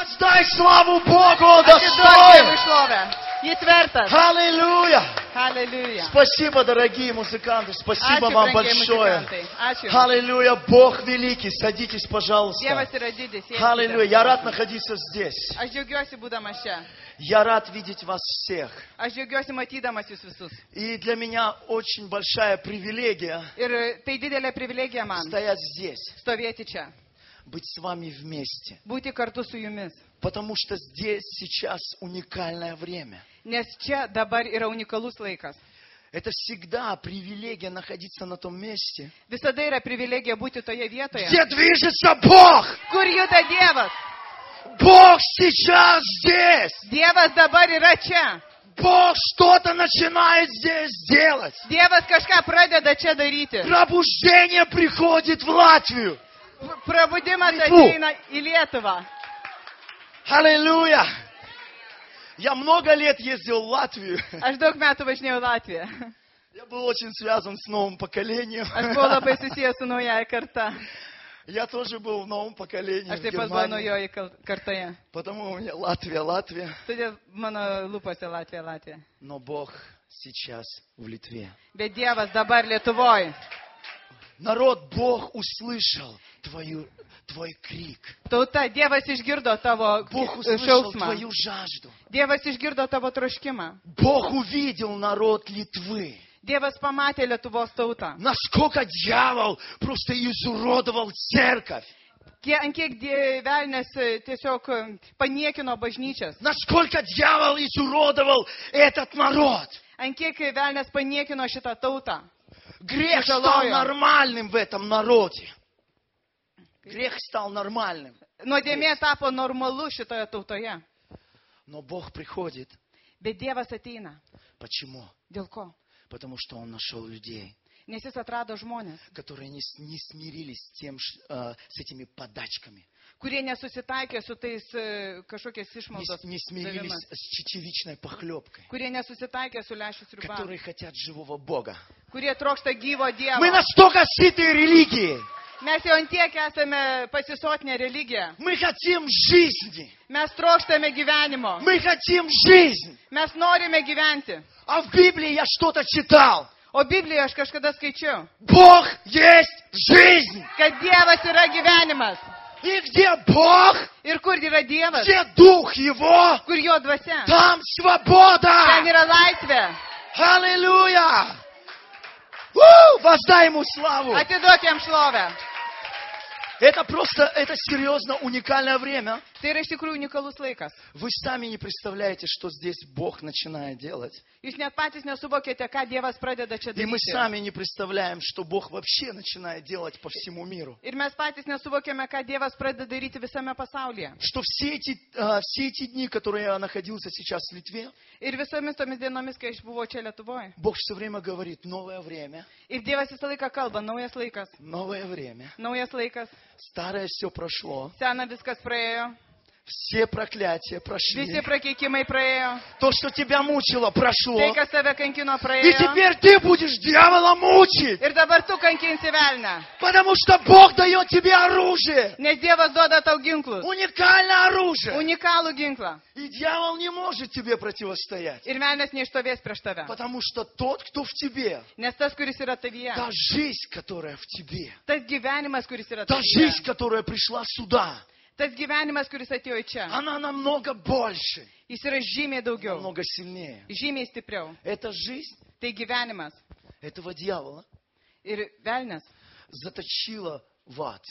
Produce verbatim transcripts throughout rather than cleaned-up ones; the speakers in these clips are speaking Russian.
Воздай славу Богу, он Atiduok Dievui достоин. šlovę. Jis vertas. Аллилуйя. Halleluja. Спасибо, дорогие музыканты. Спасибо Ačiū, вам brangiai большое. muzikantai. Ačiū. Аллилуйя. Бог великий. Садитесь, пожалуйста. Dievas yra didis. sėskite. Аллилуйя. Я рад находиться здесь. Aš džiaugiuosi būdamas čia. Я рад видеть вас всех. Aš džiaugiuosi matydamas jūs visus. И для меня очень большая привилегия Ir tai didelė privilegija man стоять здесь, stovėti čia, быть с вами вместе. būti kartu su jumis. Потому что здесь сейчас уникальное время. Nes čia dabar yra unikalus laikas. Это всегда привилегия находиться на том месте, Visada yra privilegija būti toje vietoje, где движется Бог. kur juda Dievas. Бог сейчас здесь. Dievas dabar yra čia. Бог что-то начинает здесь делать. Dievas kažką pradeda čia daryti. Пробуждение приходит в Латвию. Prabudimas Lietuvą. ateina į Lietuvą. Аллилуйя. Я много лет ездил в Латвию. Aš daug metų važinėjau į Latviją. Я был очень связан с новым поколением. Aš buvau labai susijęs su naujaja karta. Я тоже был в новом поколении Aš в taip pat buvau Германии. naujoji kal- kartoje. Потому у меня Латвия, Латвия. Todėl mano lūpose Latvija, Latvija. Но Бог сейчас в Литве. Bet Dievas dabar Lietuvoje. Народ, Бог услышал твою, твой крик. Tauta, Dievas išgirdo tavo Бог ki- услышал šauksmą. твою жажду. Dievas išgirdo tavo troškimą. Бог увидел народ Литвы. Dievas pamatė Lietuvos tautą. Насколько дьявол просто изуродовал церковь. Kie, ant kiek die- velnias e, tiesiog e, paniekino bažnyčias. Насколько дьявол изуродовал этот народ. Ant kiek velnias paniekino šitą tautą. Грех стал Тяжелое. нормальным в этом народе. Грех стал нормальным. Nuodėmė tapo normalu šitoje tautoje. Но Бог приходит. Bet Dievas ateina. Почему? Dėl ko? Потому что Он нашел людей, Nes jis atrado žmonės, которые не, с- не смирились с, тем, ш- э, с этими подачками. kurie nesusitaikė su tais e, kažkokiais Не, išmaldos с- не смирились davimas, с чечевичной похлебкой. kurie nesusitaikė su lešių sriuba, Которые хотят живого Бога. kurie trokšta gyvo Dievo. Мы настолько сыты религией. Mes jau antiek esame pasisotinę religiją. Мы хотим жизни. Mes trokštame gyvenimo. Мы хотим жизнь. Mes norime gyventi. А в Библии я что-то читал. O Biblijoje aš kažkada skaičiau, Бог есть жизнь. kad Dievas yra gyvenimas. И где Бог, Ir kur yra Dievas? где Дух Его, Kur jo dvasia? там Ten свобода. yra laisvė. Аллилуйя. У, воздай Ему славу. Atiduok jam šlovę. Это просто, это серьезно уникальное время. Tai yra iš tikrųjų unikalus laikas. Вы сами не представляете, что здесь Бог начинает делать. Jūs net patys nesuvokėte, ką Dievas pradeda čia И мы daryti. сами не представляем, что Бог вообще начинает делать по всему миру. Ir mes patys nesuvokėme, ką Dievas pradeda daryti visame pasaulyje. Что все эти, а, все эти дни, которые я находился сейчас в Литве, Ir visomis tomis dienomis, kai aš buvau čia Lietuvoje. Бог все время говорит, новое время, Ir Dievas visą laiką kalba, naujas laikas, новое время. naujas laikas, Старое все прошло, sena viskas praėjo, все проклятия прошли. visi prakeikimai praėjo, То, что тебя мучило, прошло. tai, kas tave kankino, И praėjo. теперь ты будешь дьявола мучить, Ir dabar tu kankinsi velnę, потому что Бог дает тебе оружие. nes Dievas duoda tau ginklus, Уникальное оружие. unikalų ginklą. И дьявол не может тебе противостоять. Ir velnės neištovės prieš tave, Потому что тот, кто в тебе, nes tas, kuris yra tavyje, та жизнь, которая в тебе, tas gyvenimas, kuris yra та tavyje, жизнь, которая пришла сюда, tas gyvenimas, kuris atėjo į čia, она намного больше, jis yra žymiai daugiau, намного сильнее. žymiai stipriau. Эта жизнь Tai gyvenimas этого дьявола ir velnės. заточила в ад.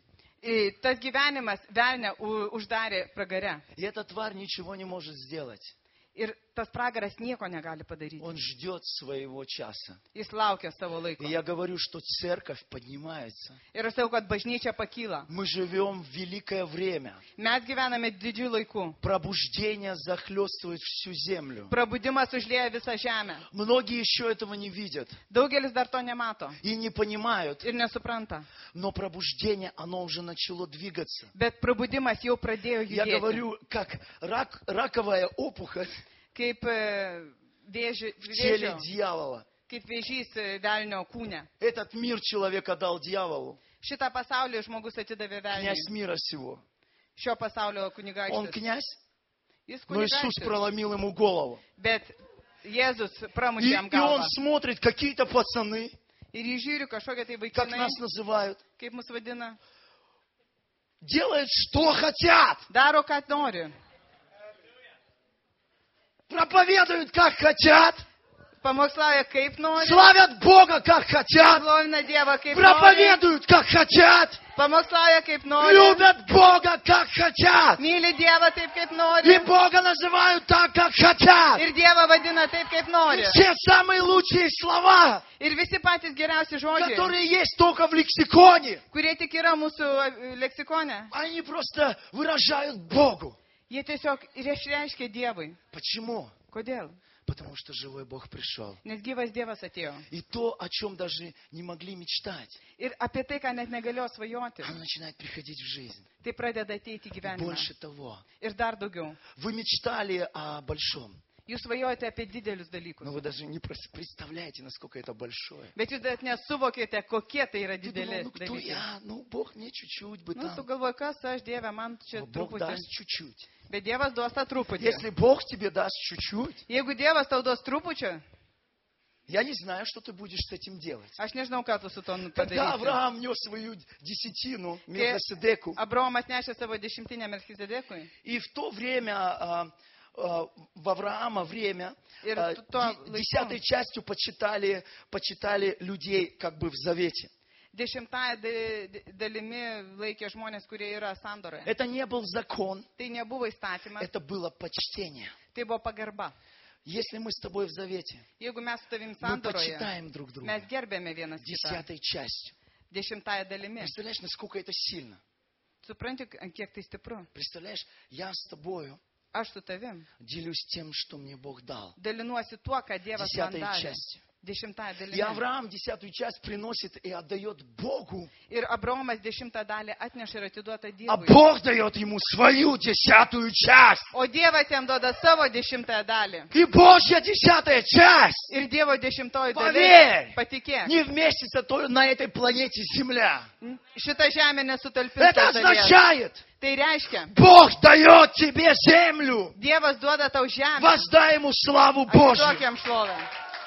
Ir tas gyvenimas velnę u- uždarė pragare. И эта тварь ничего не может сделать. Ir tas pragaras nieko negali padaryti. Он ждет своего часа. Jis laukia savo laiko. И я говорю, что церковь поднимается. Ir aš sakau, kad bažnyčia pakyla. Мы живем в великое время. Mes gyvename didžių laikų. Пробуждение захлестывает всю землю. Prabudimas užlieja visą žemę. Многие еще этого не видят Daugelis dar to nemato и не понимают. ir nesupranta. Но пробуждение, оно уже начало двигаться. Bet prabudimas jau pradėjo Я judėti. говорю, как рак, раковая опухоль Kaip e, vėži, в теле vėžio, дьявола. kaip vėžys e, velnio kūne. Этот мир человек отдал дьяволу. Šitą pasaulį žmogus atidavė velniui. Князь мира сего. šio pasaulio Он kunigaikštis. князь, Jis но Иисус kunigaikštis, проломил ему голову. bet Jėzus pramušė И, jam и он galvą. смотрит, какие-то пацаны, Ir jį žiūri kažkokie tai как vaikinai, нас называют, kaip mus vadina, делают, что хотят. daro, ką nori. Проповедуют, как хотят. Pamokslauja kaip nori. Славят Бога, как хотят. Šlovina Dievą kaip nori. Проповедуют, как хотят. Pamokslauja kaip nori. Любят Бога, как хотят. Myli Dievą taip, kaip И nori. Бога называют так, как хотят. Ir Dievą vadina taip, kaip nori. Все самые лучшие слова, Ir visi patys geriausi žodžiai, которые есть только в лексиконе, kurie tik yra mūsų e, leksikone, они просто выражают Богу. jie tiesiog ir išreiškia Dievui. Почему? Kodėl? Потому что живой Бог пришел. Nes gyvas Dievas atėjo. И то, о чем даже не могли мечтать, Ir apie tai, ką net negalėjo svajoti, оно начинает приходить в жизнь. tai pradeda ateiti į И gyvenimą. больше того, Ir dar daugiau. вы мечтали о большом, Jūs svajojate apie didelius dalykus. но вы даже не прос- представляете, насколько это большое. Bet jūs net nesuvokėte, kokie tai yra Ты dideli думал, ну кто dalykai. я? Ну, Бог мне чуть-чуть бы Nu, tu там. galvoji, kas aš, Dieve, man čia Но Бог truputį. даст чуть-чуть. Bet Dievas duos tą truputį. Если Бог тебе даст чуть-чуть, Jeigu Dievas tau duos trupučio, я не знаю, что ты будешь с этим делать. aš nežinau, ką tu su to nu Когда padarysi. Авраам нес свою десятину Мелхиседеку, Abraomas nešė savo dešimtinę Melchizedekui. и в то время, а, а, в Авраама время, И а, то- то де- десятой частью почитали, почитали людей как бы в завете. Dešimtąją da- da- dalimi laikė žmonės, kurie yra sandoroje. Это не был закон, Tai nebuvo įstatymas, это было почтение. tai buvo pagarba. Если мы с тобой в завете, Jeigu mes su tavim мы sandoroje, почитаем друг друга mes gerbėme vienas kitą. десятой частью. Dešimtąją dalimi. Представляешь, насколько это сильно? Supranti, ant kiek tai stipru. Представляешь, я с тобою Aš su tavim делюсь тем, что мне Бог дал. dalinuosi tuo, ką Dievas man Десятой davė. частью. Dešimtąją И dalimi. Авраам десятую часть приносит и отдает Богу, Ir Abraomas dešimtą dalį atneša ir atiduota а Dievui. Бог дает ему свою десятую часть. O Dievas jam duoda savo dešimtąją dalį. И Божья десятая часть Ir Dievo dešimtoji Поверь! dalis. Patikėk. не вместится то- на этой планете Земля. Šitą žemę nesutalpins. Это означает, Tai reiškia, Бог дает тебе землю. Dievas duoda tau žemę. Воздай ему славу Atiduok Божью. jam šlovę.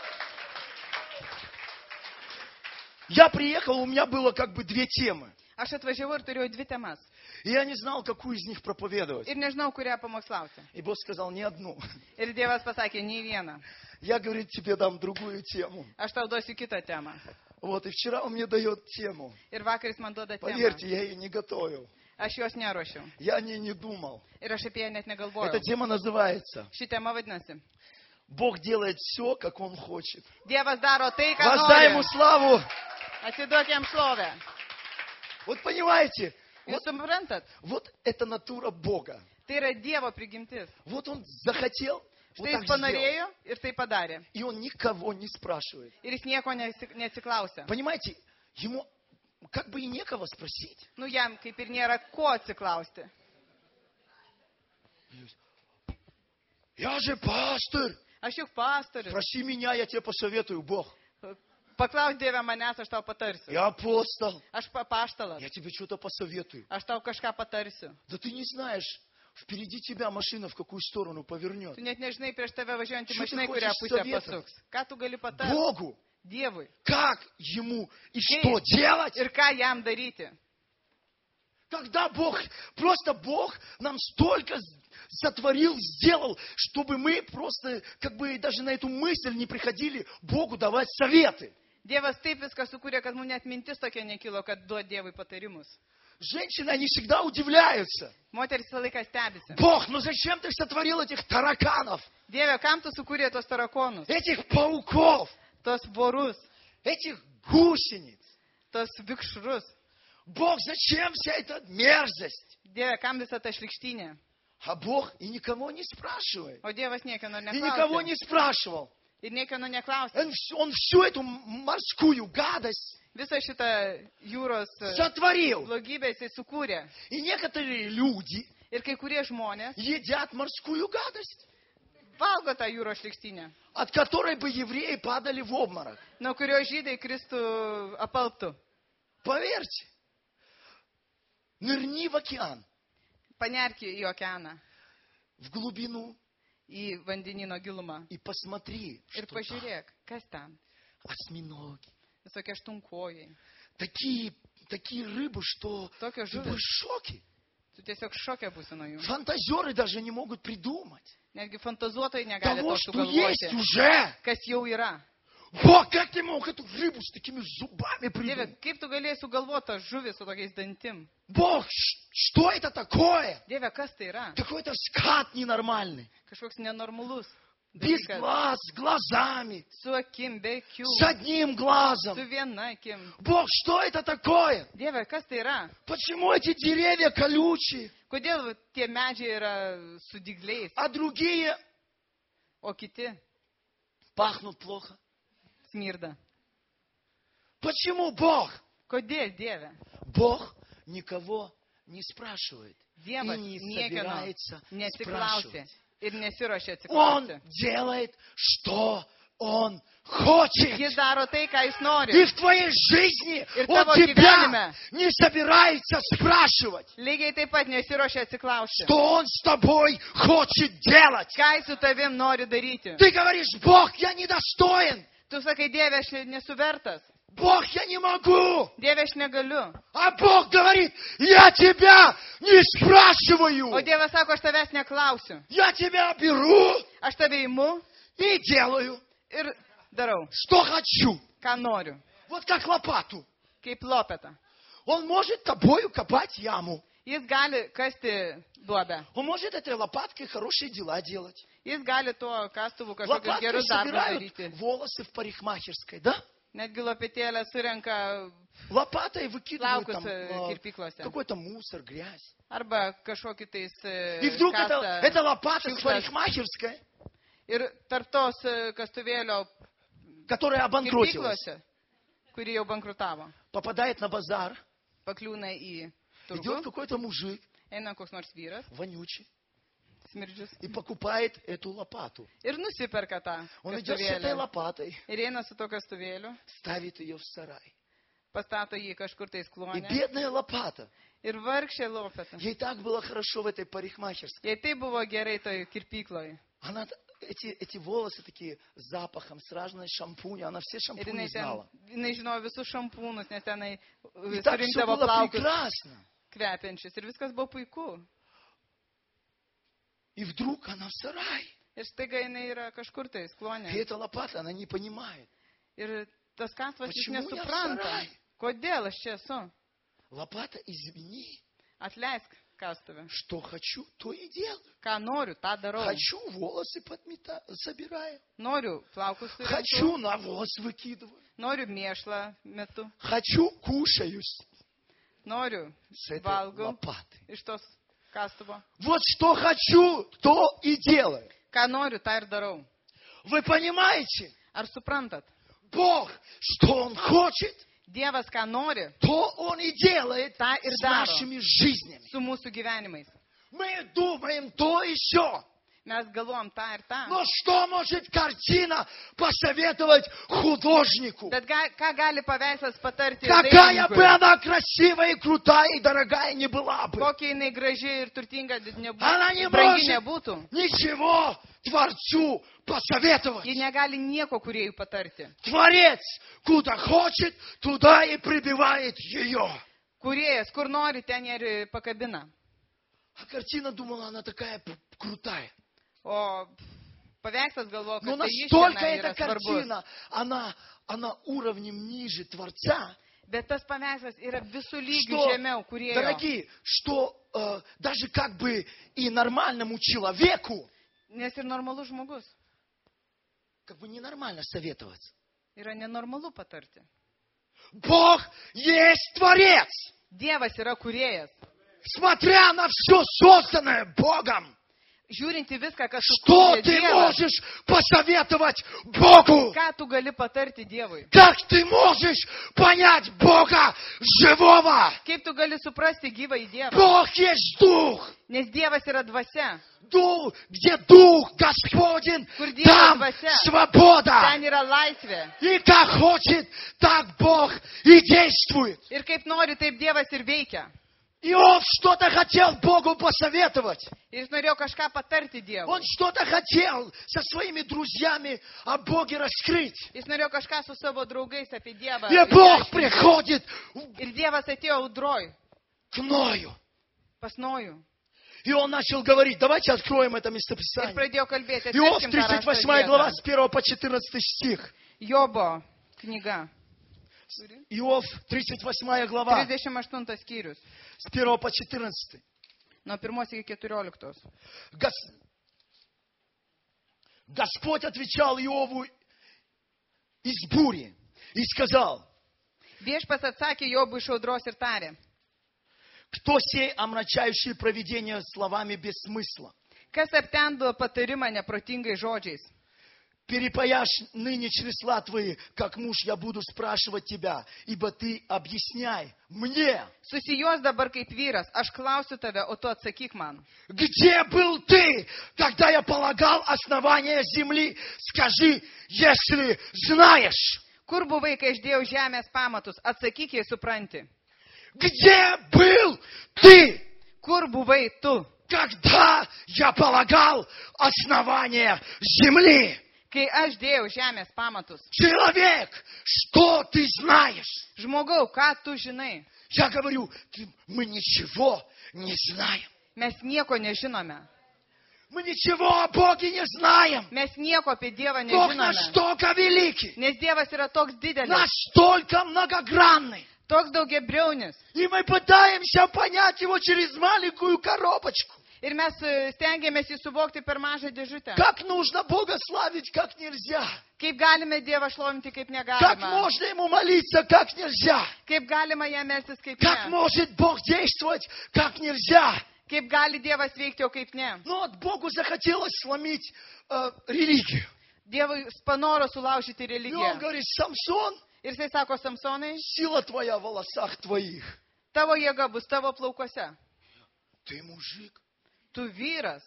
Я приехал, у меня было как бы две темы. Aš atvažiavau ir turėjau dvi temas. И я не знал, какую из них проповедовать. Ir nežinau, kurią pamokslauti. И Бог сказал, не одну. Ir Dievas pasakė, nei vieną. Я, говорит, тебе дам другую тему. Aš tau duosiu kitą temą. Вот, и вчера он мне дает тему. Ir vakaris man duoda temą. Поверьте, я ее не готовил. Aš jos neruošiau. Я о ней не думал. Ir aš apie ją net Эта negalvojau. тема называется Ši tema vadinasi. «Бог делает все, как Он хочет». Dievas daro tai, ką Воздай ему nori. славу. Atiduok jam šlovę. Вот понимаете, Jūs вот, suprantat? вот это натура Бога. Tai yra Dievo prigimtis. Вот Он захотел, вот Štai так jis сделал. panorėjo ir tai padarė. И Он никого не спрашивает. Ir jis nieko nesi- neatsiklausė. Понимаете, ему как бы и некого спросить. Nu, jam kaip ir nėra ko atsiklausti. Я же пастор. Aš juk pastorius. Спроси меня, я тебе посоветую, Бог. Paklaus Dieve manęs, aš tau patarsiu. Я апостол. Aš papaštalas. Я тебе что-то посоветую. Aš tau kažką patarsiu. Да ты не знаешь, впереди тебя машина в какую сторону повернет. Tu net nežinai prieš tave važiuojantį Что ты mašiną, kurią хочешь pusę советовать? pasuks. Ką tu gali patarti? Богу. Dievui. Как ему и Kaip что делать? Ir ką jam daryti? Когда Бог, просто Бог нам столько сотворил, сделал, чтобы мы просто, как бы даже на эту мысль не приходили Богу давать советы. Dievas taip viską sukūrė, kad mums net mintis tokia nekilo, kad duod Dievui patarimus. Женщины, они всегда удивляются. Moteris visą laiką stebisi. Бог, ну зачем ты сотворил этих тараканов, Dieve, kam tu sukūrė tos tarakonus, этих пауков, tos vorus, этих гусениц? tos vikšrus? Бог, зачем вся эта мерзость? Dieve, kam visą tą šlikštynę? А Бог и никого не спрашивает. O Dievas niekieno И никого neklausė. не спрашивал. Ir niekieno neklausė. Он, всю- он всю эту морскую гадость Visą šitą jūros e, сотворил. blogybę jisai sukūrė. И некоторые люди Ir kai kurie žmonės едят морскую гадость, valgo tą jūros šlikštynę, от которой бы евреи падали в обморок. nuo kurio žydai kristų apalptų. Поверьте. Нырни в океан. panerk į okeaną, в глубину į vandenino gilumą и посмотри, ir что там. pažiūrėk, kas ten. Осьминоги. Visokie aštunkojai. Такие, такие рыбы, что Tokios ты будешь žuvis. в шоке. Tu tiesiog šokė būsi nuo jų. Фантазеры даже не могут придумать Netgi fantazuotojai negali того, to что есть sugalvoti, уже. kas jau yra. Бог, как ты мог эту рыбу с такими зубами Dieve, придумать? kaip tu galėjai sugalvoti tą žuvį su tokiais dantim? Бог, ш- что это такое? Dieve, kas tai yra? Какой-то скат ненормальный. Kažkoks nenormalus. Без dalykas. глаз, с глазами, Su akim, be akių, с одним глазом. su viena akim. Бог, что это такое? Dieve, kas tai yra? Почему эти деревья колючие, Kodėl va, tie medžiai yra su dygliais, а другие o kiti пахнут плохо? smirda? Почему Бог? Kodėl, Dieve? Бог никого не спрашивает Dievas и не niekieno собирается nesiklausė спрашивать. ir nesiuošia Он atsiklausyti. делает, что Он хочет. Jis daro tai, ką jis nori. И в твоей жизни Ir Он tavo тебя gyvenime. не собирается спрашивать, Lygiai taip pat nesiuošia atsiklausyti. что Он с тобой хочет делать. Ką jis su tavim nori daryti? Ты говоришь, Бог, я недостоин. Tu sakai, Dieve, aš nesu vertas. Бог, я не могу. Dieve, aš negaliu. А Бог говорит, я тебя не O спрашиваю. Dievas sako, aš tavęs neklausiu. Я тебя беру Aš tave įimu и делаю, ir darau, что хочу. ką noriu. Вот как лопату. Kaip lopeta. Он может тобою копать яму. Jis gali kasti duobę. Он может этой лопаткой хорошие дела делать. Jis gali tuo kastuvu kažkokius Лопаткой gerus darbus собирают daryti. волосы в парикмахерской, да? Netgi lopetėlė surenka Лопатой выкидывают plaukus там e, э, kirpyklose. какой-то мусор, грязь. Arba kažkokį tais e, И вдруг это, kasta эта лопата с šiukšles. парикмахерской, Ir tarp tos e, kastuvėlio которая обанкротилась, kirpyklose, kuri jau bankrutavo, попадает на базар, pakliūna į идет turgų, какой-то мужик, eina koks nors vyras, вонючий, smirdžius, и покупает эту лопату. ir nusiperka tą Он идет с этой kastuvėlį. лопатой, Ir eina su to kastuvėliu, ставит ее в сарай. pastato jį kažkur tai И sklonę. бедная лопата. Ir vargšė lopeta. Ей так было хорошо в этой парикмахерской. Jei tai buvo gerai toj kirpykloje. Она т- эти, эти волосы такие с запахом, с разной шампуня. Она все Ir шампуни jinai, ten, знала. jinai žinojo visus šampūnus, nes tenai И так все surinkdavo было plaukus прекрасно. kvepiančius. Ir viskas buvo puiku. И вдруг она в сарай. Ir staiga jinai yra kažkur tai И sklonė. эта лопата, она не понимает. Ir tas kasvas jis Почему я в nesupranta. сарай? Kodėl aš čia esu? Лопата, извини, Atleisk kastuvę. что хочу, то и делаю. Ką noriu, tą darau. Хочу волосы подмета, собираю. Noriu plaukus surinkiu. Хочу навоз выкидываю. Noriu mėšlą metu. Хочу кушаю с, Noriu с этой valgau лопаты. iš tos kastuvo. Вот что хочу, то и делаю. Ką noriu, tą ir darau. Вы понимаете? Ar suprantat? Бог, что Он хочет, Dievas ką nori, то Он и делает tą ir с daro нашими жизнями. su mūsų gyvenimais. Мы думаем то и все. Mes galvojam tą ir tą. Но что может картина посоветовать художнику? Bet ga, ką gali paveikslas patarti Какая бы dailininkui? она красивая и крутая и дорогая не была бы. Kokia jinai graži ir turtinga nebūtų, Она не brangi может nebūtų. ничего Творцу посоветовать. Ji negali nieko kuriejų patarti. Творец куда хочет, туда и прибивает ее. Kuriejas, kur nori, ten ir pakabina. А картина, думала, она такая п- крутая. O paveikslas galvoja, Но kad tai настолько išėna эта yra svarbus. картина, она, она уровнем ниже Творца, Bet tas paveikslas yra visų lygių что, žemiau kuriejo. дорогие, что э, даже как бы и нормальному человеку, Nes ir normalus žmogus как бы ненормально советоваться. yra nenormalu patarti. Бог есть Творец. Dievas yra kuriejas. Смотря на все созданное Богом, Žiūrinti viską, kas что sukūrė ты Dievas, можешь посоветовать Богу? ką tu gali patarti Dievui? Как ты можешь понять Бога живого? Kaip tu gali suprasti gyvą į Dievą? Бог есть Дух. Nes Dievas yra dvasia. Дух, где Дух Господень, Kur Dievas там dvasia. свобода. Ten yra laisvė. И как хочет, так Бог и действует. Ir kaip nori, taip Dievas ir veikia. Иов что-то хотел Богу посоветовать. Ir jis norėjo kažką patarti Dievui. Он что-то хотел со своими друзьями о Боге раскрыть. Jis norėjo kažką su savo draugais apie Dievą. И Бог приходит Ir Dievas atėjo audroj к Ною. pas Nojų. И он начал говорить. Давайте откроем это Ir местописание. pradėjo kalbėti. Иов, Atverkim tą тридцать rašto восьмая vietą. глава, с первого по четырнадцатый стих. Jobo knyga. Иов, тридцать восьмая глава, trisdešimt aštuntas skyrius. с первого по четырнадцатый. Nuo pirmos iki keturioliktos. Гос- Господь отвечал Иову из бури и сказал: Viešpats atsakė Jobui iš audros ir tarė. кто сей омрачающий провидение словами без смысла? Kas aptendo patarimą neprotingais žodžiais? Перепаяшь ныне чресла твои, как муж, я буду спрашивать тебя, ибо ты объясняй мне. Susijos dabar kaip vyras, aš klausiu tave, o tu atsakyk man. Где был ты, когда я полагал основание земли? Skажи, если знаешь. Kur buvai, kai aš dėjau žemės pamatus? Atsakyk, jei supranti. Где был ты, Kur buvai tu, когда я полагал основание земли? kai aš dėjau žemės pamatus? Человек, что ты знаешь? Žmogau, ką tu žinai? Я говорю, ты- мы ничего не знаем. Mes nieko nežinome. Мы ничего о Боге не знаем. Mes nieko apie Dievą Бог nežinome. настолько великий, Nes Dievas yra toks didelis, настолько многогранный. toks daugiabriaunis. И мы пытаемся понять его через маленькую коробочку. Ir mes e, stengiamės jį suvokti per mažą dėžutę. Как нужно Бога славить, как нельзя. Kaip galime Dievą šlovinti, kaip Как negalime. можно Ему молиться, как нельзя. Kaip galima jam melstis, kaip Как ne. может Бог действовать, как нельзя. Kaip gali Dievas veikti, o kaip ne. Но вот Богу захотелось сломить э, религию. Dievui panoro sulaužyti И Он religiją. говорит: Самсон, Ir jisai sako, Samsonai, сила твоя в волосах твоих. tavo jėga bus tavo plaukuose. Ты мужик. Tu vyras.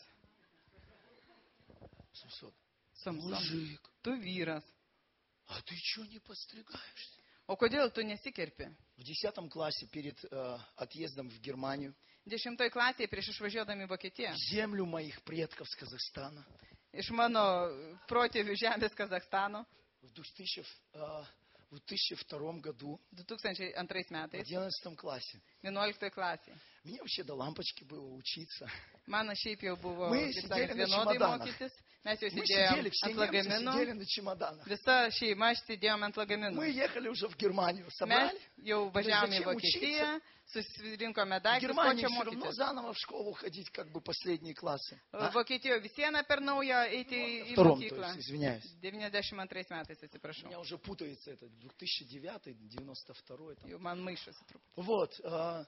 Самсон, Samson, мужик. tu vyras. А ты что не подстригаешься? O kodėl tu nesikerpi? В десятом классе перед э, отъездом в Германию Dešimtoj klasėje prieš išvažiuodami į Vokietiją. землю моих предков с Казахстана Iš mano protėvių žemės Kazakstano. в две тысячи, э, в две тысячи втором году, du tūkstančiai antrais в metais. одиннадцатом классе. vienuoliktoj klasėje. Мне вообще до лампочки было учиться. Man šiaip jau buvo Мы kaip сидели sakant, на vienodai чемоданах. mokytis. Mes jau Мы sėdėjom сидели, все ant немцы lagaminų. сидели на чемоданах. Visa šeima sėdėjom ant lagaminų. Мы ехали уже в Германию, Mes собрали. jau važiavome į Zачем Vokietiją, susirinkome В daiktus, ko Германии čia все равно mokytis. заново в школу ходить, как бы последние классы. А? Vokietijoje vis viena per naują eiti į Втором, то mokyklą. есть, извиняюсь. devyniasdešimt antrais metais, У atsiprašau. меня уже путается это, две тысячи девятый, девяносто второй. Там. Jau man maišosi truputį. Вот. а,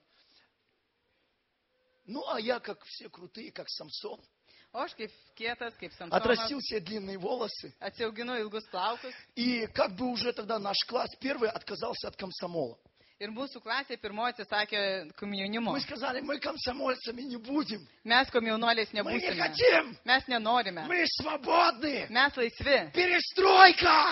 Ну, а я, как все крутые, как Самсон, O aš kaip kietas, kaip Samsonas, отрастил себе длинные волосы. atsiauginu ilgus plaukus. И как бы уже тогда наш класс первый отказался от комсомола. Ir mūsų klasė pirmoji atsisakė komjaunimo. Мы сказали, мы комсомольцами не будем. Mes komjaunuoliais Мы не nebūsime. хотим. Mes nenorime. Мы свободны. Mes laisvi. Перестройка.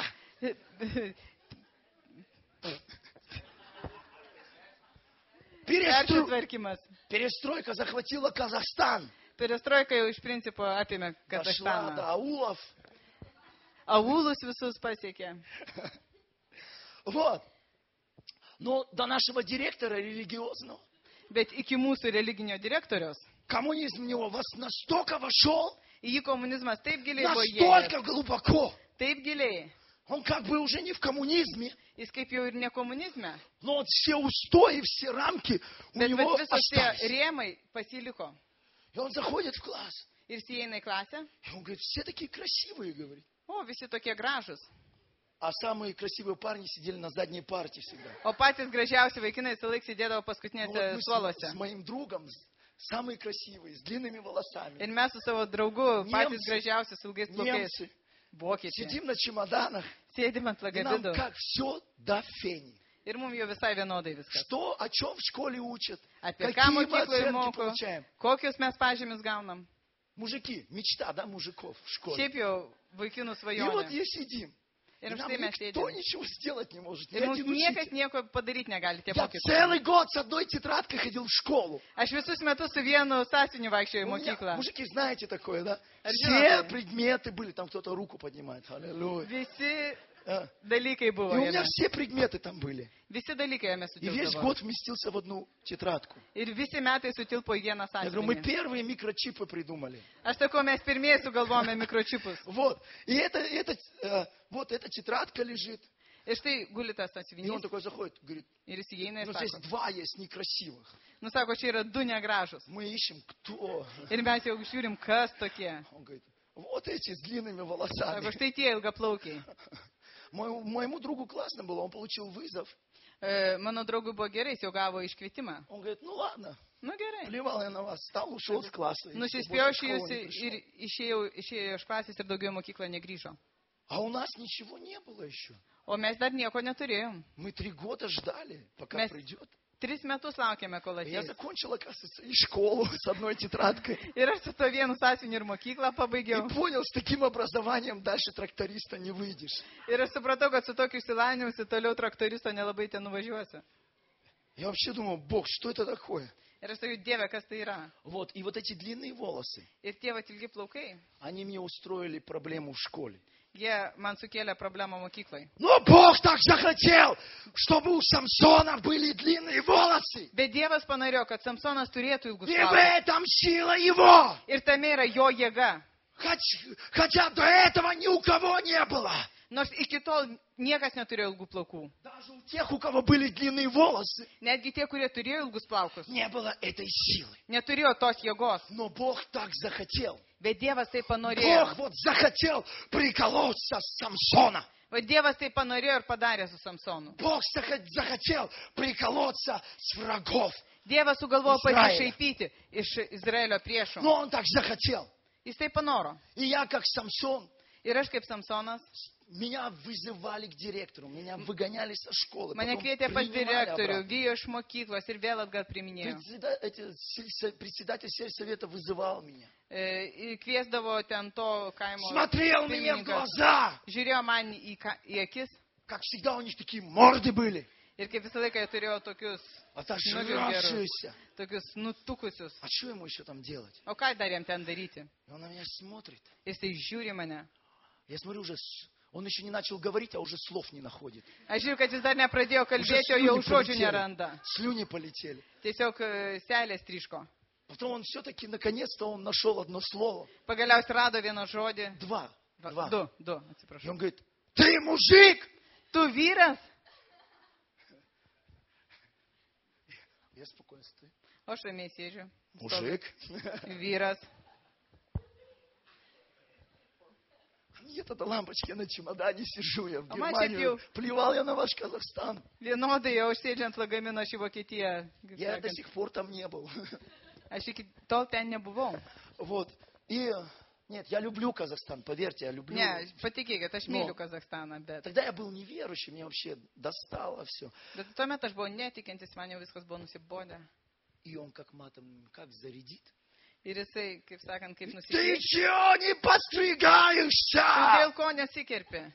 Перестрой- Persitvarkymas. Перестройка захватила Казахстан. Perestroika jau iš principo apėmė Дошла Kazachstaną. до аулов. Aulus visus pasiekė. Вот. Но до нашего директора религиозного Bet iki mūsų religinio direktoriaus, коммунизм в него вас настолько вошел, į jį komunizmas taip giliai buvo настолько įėjęs. глубоко. Taip giliai. Он как бы уже не в коммунизме, Jis kaip jau ir ne komunizme. но вот все устои, все рамки у Bet, него bet visos tie остались. rėmai pasiliko. И он заходит в класс, Ir jis įeina į klasę. и он говорит, все такие красивые, говорит. O, visi tokie gražus. А самые красивые парни сидели на задней парте всегда. O patys gražiausi vaikinai visą laiką sėdėdavo Ну вот paskutinėse мы с, suolose. с моим другом, с- самые красивые, с длинными волосами. Ir mes su savo draugu, patys Немцы. gražiausi, su ilgais plaukais. Немцы. Vokiečiai. Сидим на чемоданах, Sėdim ant и нам lagaminų. как все до фени. Ir mums jau visai vienodai viskas. Что, о чем в школе учат? Apie ką Какие мы mokykloje оценки moko, получаем? kokius mes pažymis gaunam. Мужики, мечта, да, мужиков в школе. Šiaip jau vaikinų И вот svajonė. и сидим. И Ir нам štai mes никто sėdime. ничего сделать не может. Ни Ir mums один niekas учитель. nieko padaryti negali, tie Я mokytojai. целый год с одной тетрадкой ходил в школу. Aš visus metus su vienu sąsiniu vaikščiojau į У меня, mokyklą. мужики, знаете такое, да? А Все ребята? предметы были, там кто-то руку поднимает. Аллилуйя. Visi А. dalykai И buvo у меня jame. все предметы там были. Visi dalykai jame И весь sutilpo. год вместился в одну тетрадку. Ir visi metai sutilpo į vieną Я говорю, мы sąsiuvinį. первые микрочипы придумали. Aš sakau, mes pirmieji sugalvojome mikročipus. Вот. И это, это, э, вот эта тетрадка лежит. Ir štai guli tas И он sąsiuvinys. такой заходит, говорит, Ir jis įeina ну ir здесь sako. два есть некрасивых. Nu, sako, čia yra du negražus. Мы ищем, кто. Ir mes jau žiūrim, kas tokie. Он говорит, вот эти с длинными Sako, волосами. štai tie ilgaplaukiai. Мой- моему другу классно было, он получил вызов. E, Mano draugui buvo gerai, jis jau gavo iškvietimą. Он говорит, ну ладно, Nu gerai. плевал я на вас, встал, ушел с класса. и Nusispėjau больше в школу не išėjusi пришел. ir išėjau, išėjau iš klasės ir daugiau į mokyklą negrįžo. А у нас ничего не было еще. O mes dar nieko neturėjom. Мы три года ждали, пока Mes- придет. Tris metus laukėme, kol Я ateis. закончил, оказывается, и школу с одной тетрадкой. Ir aš su to vienu sąsiuviniu ir mokyklą И pabaigiau. понял, с таким образованием дальше тракториста не выйдешь. Ir aš supratau, kad su tokiu išsilavinimu toliau traktoristo nelabai ten nuvažiuosiu. Я вообще думал, Бог, что это такое? Ir aš sakiau, Dieve, kas tai yra? Вот, и вот эти длинные волосы, Ir tie va ilgi plaukai, они мне устроили проблему в школе. jie man sukėlė problemą mokyklai. Но Бог так захотел, чтобы у Самсона были длинные волосы. Bet Dievas panorėjo, kad Samsonas turėtų ilgus И в plaukus. этом сила его. Ir tame yra jo jėga. Хоть- Хотя до этого ни у кого не было. Nors iki tol niekas neturėjo ilgų plaukų. Даже у тех, у кого были длинные волосы, Netgi tie, kurie turėjo ilgus plaukus, не было этой силы. neturėjo tos jėgos. Но Бог так захотел. Bet Dievas tai panorėjo. Бог вот захотел приколоться с Самсона. Va Dievas tai panorėjo ir padarė su Samsonu. Бог захот- захотел приколоться с врагов. Dievas sugalvojo Izraelio. pasišaipyti iš Izraelio priešų. Но он так захотел. Jis tai panoro. И я, как Самсон, Ir aš kaip Samsonas, меня вызывали к директору, меня выгоняли со школы. mane потом kvietė pas принимали direktorių, обратно. vijo iš mokyklos ir vėl atgal priminėjo. Председа- эти сельсо- Председатель сельсовета вызывал меня. E, ir Kviesdavo ten to kaimo. Смотрел мне в pirmininkas. глаза. Žiūrėjo man į, ka- į akis. Как всегда у них такие морды были. Ir kaip visą laiką jie turėjo tokius, Отожравшиеся. tokius nutukusius. А что ему еще там делать? O ką dar jam ten daryti? И он на меня смотрит. Jis tai žiūri mane. Я смотрю, уже с- он еще не начал говорить, а уже слов не находит. Aš žiūriu, kad jis dar nepradėjo Уже kalbėti, o слюни jau žodžių полетели. neranda. Слюни полетели. Tiesiog e, selės triško. Потом он все-таки, наконец-то, он нашел одно слово. Pagaliausiai rado vieną žodį. Два. Va, Два. Du, du, И atsiprašau. он говорит, ты мужик! Tu vyras? Я спокойно стою. O aš ramiai sėdžiu. Мужик. Vyras. Нет, это лампочки, я на чемодане сижу, я в А мать Германию. отпил. Плевал я на ваш Казахстан. Vienodai, o aš sėdžiu ant lagamino aš į Vokietiją. kaip Я до sakant. сих пор там не был. Aš iki tol ten nebuvau. Вот. И, нет, я люблю Казахстан, поверьте, я люблю. Ne, patikėkit, aš Nu. myliu Kazakstaną, bet. Тогда я был неверующий, мне вообще достало все. Bet tuomet aš buvau netikintis, man jau viskas buvo nusibodę. И он как матом, как зарядит. Ir jisai, kaip sakant, kaip Ты nusikirpė. чего не Tu подстригаешься? dėl ko nesikirpė?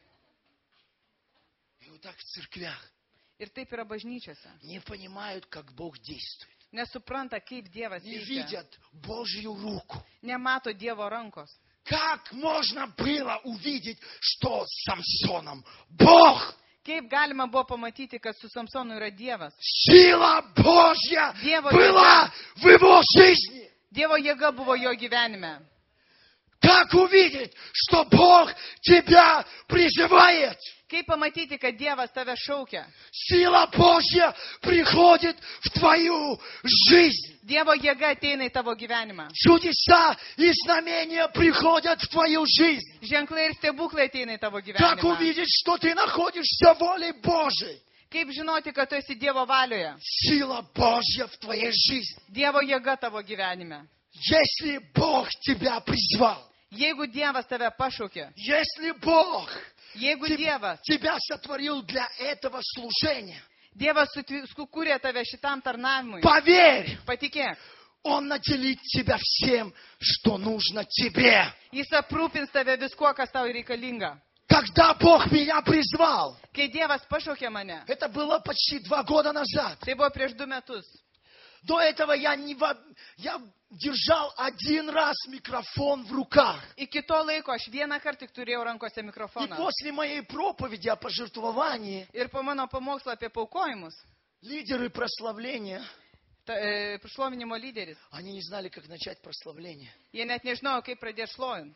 И вот так в церквях Ir taip yra bažnyčiose. не понимают, как Бог действует. Nesupranta, kaip Dievas Не veikia. видят Божью руку. Nemato Dievo rankos. Как можно было увидеть, что с Самсоном Бог? Kaip galima buvo pamatyti, kad su Samsonu yra Dievas? Сила Божья Дева была в его жизни. Dievo jėga buvo jo gyvenime. Как увидеть, что Бог тебя призывает? Kaip pamatyti, kad Dievas tave šaukia? Сила Божья приходит в твою жизнь. Dievo jėga ateina į tavo gyvenimą. Чудеса и знамения приходят в твою жизнь. Ženklai ir stebuklai ateina į tavo Как gyvenimą. увидеть, что ты находишься в воле Божией? Kaip žinoti, kad tu esi Dievo valioje? Сила Божья в твоей жизни. Dievo jėga tavo gyvenime. Если Бог тебя призвал, Jeigu Dievas tave pašaukė, если Бог jeigu Теб- Dievas, тебя сотворил для этого служения, Dievas sutvi- sukūrė tave šitam tarnavimui, поверь, patikėk, Он наделит тебя всем, что нужно тебе. Jis aprūpins tave viskuo, kas tau reikalinga. Когда Бог меня призвал, Kai Dievas pašaukė mane, это было почти два года назад. tai buvo prieš du metus. До этого я, не во... я держал один раз микрофон в руках. Iki to laiko aš vieną kartą tik turėjau rankose И mikrofoną. после моей проповеди о пожертвовании Ir po mano pamokslo apie paukojimus, лидеры прославления, ta, e, šlovinimo lyderis, они не знали, как начать прославление. jie net nežinojo, kaip pradėti šlovint.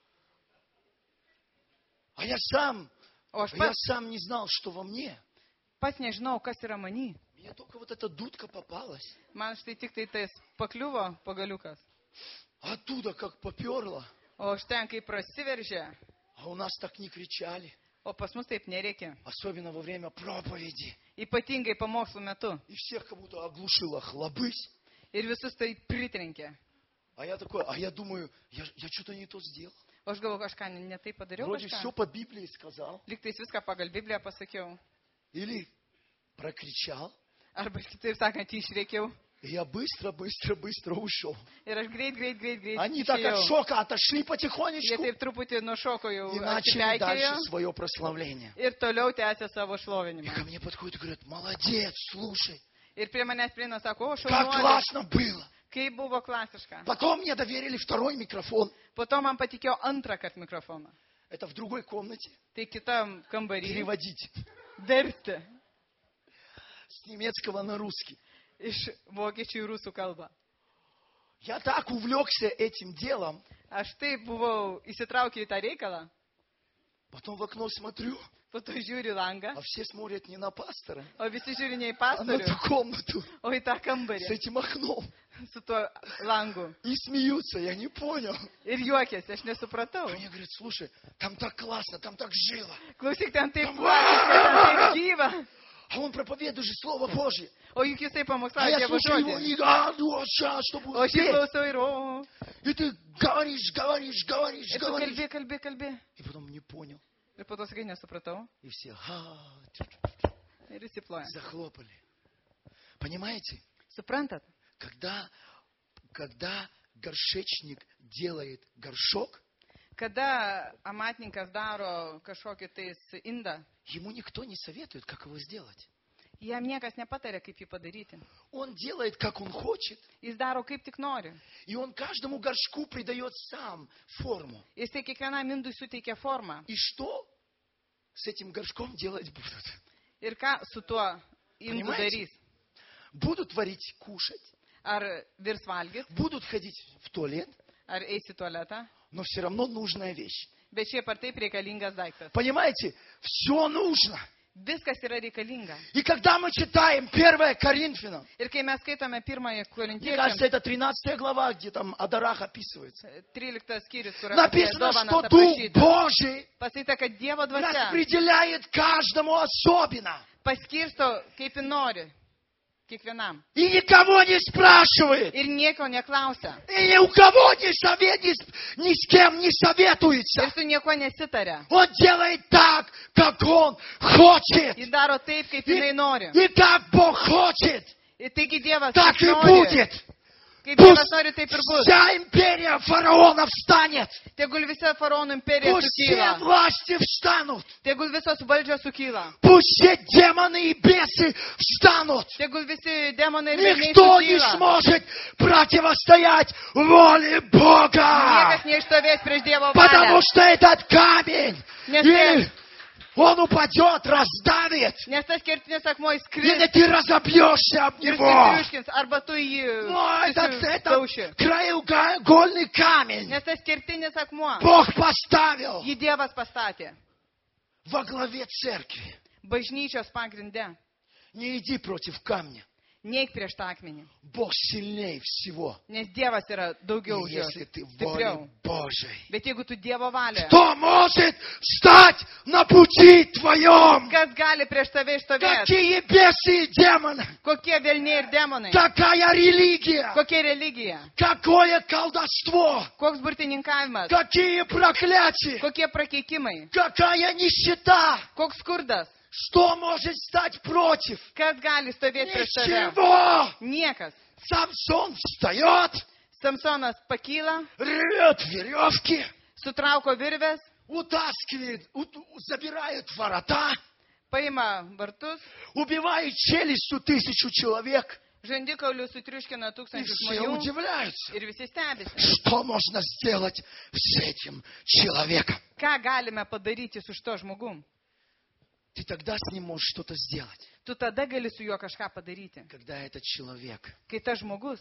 А я сам, O aš я pats, сам не знал, что во мне. pats nežinau, kas yra manį. Мне только вот эта дудка попалась. Man štai tik tai tas pakliuvo pagaliukas. Оттуда как поперло. O aš ten kaip prasiveržė, А у нас так не кричали. o pas mus taip nereikia. Особенно во время проповеди. Ypatingai pamokslų metu. И всех как будто оглушило хлобысь. Ir visus tai pritrenkė. А я такой, а я думаю, я, я что-то не то сделал. O aš galvoju, kažką ne, ne taip padariau. Вроде все Kažką. по Библии сказал. Liktais viską pagal Bibliją pasakiau. Или прокричал. Arba kitaip sakant, išreikiau. И я быстро, быстро, быстро ушел. Ir aš greit, greit, greit, greit. Они так от išėjau. шока отошли Jie потихонечку taip truputį nuo šoko jau и начали дальше atsipeikėjo. свое прославление. Ir toliau tęsė savo И šlovinimą. ко мне подходят и говорят, молодец, слушай, Ir prie manęs prieina, sako, o как šaunuolis, классно было. kaip buvo klasiška. Потом мне доверили второй микрофон. Po to man patikėjo antrą kartą mikrofoną. Это в другой комнате. Tai kitam kambarį. Переводить Versti с немецкого на русский. iš vokiečių į rusų kalbą. Я так увлекся этим делом. Aš taip buvau įsitraukė į tą reikalą. Потом в окно смотрю, Po to žiūri langą. а все смотрят не на пастора, O visi žiūri ne į а на pastorių, ту комнату o į tą kambarį с этим окном. su tuo langu. И смеются, я не понял. Ir juokėsi, aš nesupratau. Мне говорят, слушай, там так классно, там так жило. Klausyk, ten taip klasiška, ten taip gyva. А он проповедует же Слово Божье. O juk jisai А pamokslavo я Dievo слушаю его, žodį. и а, ну, а сейчас, что O будет aš jį петь? klausau ir o. И ты говоришь, говоришь, говоришь, Ir tu говоришь. kalbė, kalbė, kalbė. И потом не понял. Ir po to sakai, nesupratau. И все ха, Ir įsiploja. захлопали. Понимаете? Suprantat? Когда, когда горшечник делает горшок, Kada amatininkas daro kažkokį tais indą, ему никто не советует, как его сделать. jam niekas nepatarė, kaip jį padaryti. Он делает, как он хочет, Jis daro kaip tik nori. и он каждому горшку придает сам форму. Jisai kiekvienam indui suteikia formą. И что с этим горшком делать будут? Ir ką su tuo indu Понимаете? darys? Будут варить, кушать, Ar virs valgys, будут ходить в туалет, ar eis į tualetą. но все равно нужная вещь. Bet šiaip ar taip reikalingas daiktas. Понимаете? Все нужно. Viskas yra reikalinga. И когда мы читаем первое Коринфянам, Ir kai mes skaitome pirmąją мне кажется, korintiečiams, это тринадцатая глава, где там о дарах описывается. tryliktas skyrius, kur apie Написано, что dovanas Дух aprašyta. Божий Pasakyta, kad Dievo dvasia распределяет каждому особенно. paskirsto kaip jis nori. Kiekvienam. И никого не спрашивает. Ir nieko neklausia. И ни у кого не совет, ни с, ни с кем не Ir советуется. su nieko nesitaria. Он делает так, как он хочет. Jis daro taip, kaip jinai nori. И как Бог хочет, Ir taigi Dievas так taip и nori. будет. Kaip Пусть Dievas nori, taip ir bus. вся империя фараона встанет. Tegul visa faraonų imperija Пусть все sukyla. власти встанут. Tegul visos valdžios sukyla. Пусть все демоны и бесы встанут. Tegul visi demonai ir velniai Никто не sukyla. сможет противостоять воле Бога. Niekas neišstovės prieš Dievo Потому valią. что этот камень, Нет, или нет. он упадет, раздавит, Nes tas kertinis akmuo или įskris ты разобьешься об ir него. sutriuškins, arba tu jį Но этот, этот susidauši. краеугольный камень Nes tas kertinis akmuo, Бог поставил jį Dievas pastatė. во главе церкви. Bažnyčios pagrinde. Не иди против камня. Neik prieš tą akmenį. Бог сильнее всего. Nes Dievas yra daugiau už И juos. если ты в Stipriau. воле Божьей, Bet jeigu tu Dievo valia, кто может встать на пути твоем? kas gali prieš tave išstovėti? Какие бесы и демоны? Kokie velniai ir demonai? Какая религия? Kokia religija? Какое колдовство? Koks burtininkavimas? Какие проклятия? Kokie prakeikimai? Какая нищета? Koks skurdas? Что может стать против? Kas gali stovėti prieš tave? Ничего! Niekas. Самсон встает, Samsonas pakyla, рвет веревки, sutrauko virves, утаскивает, ут- забирает ворота, paima vartus, убивает челюстью тысячу человек. žandikaulių sutriuškina И tūkstančių все žmonių удивляются. ir visi stebisi. Что можно сделать с этим человеком? Ką galime padaryti su šito žmogum? Ты тогда с ним можешь что-то сделать, Tu tada gali su juo kažką padaryti. когда этот человек Kai tas žmogus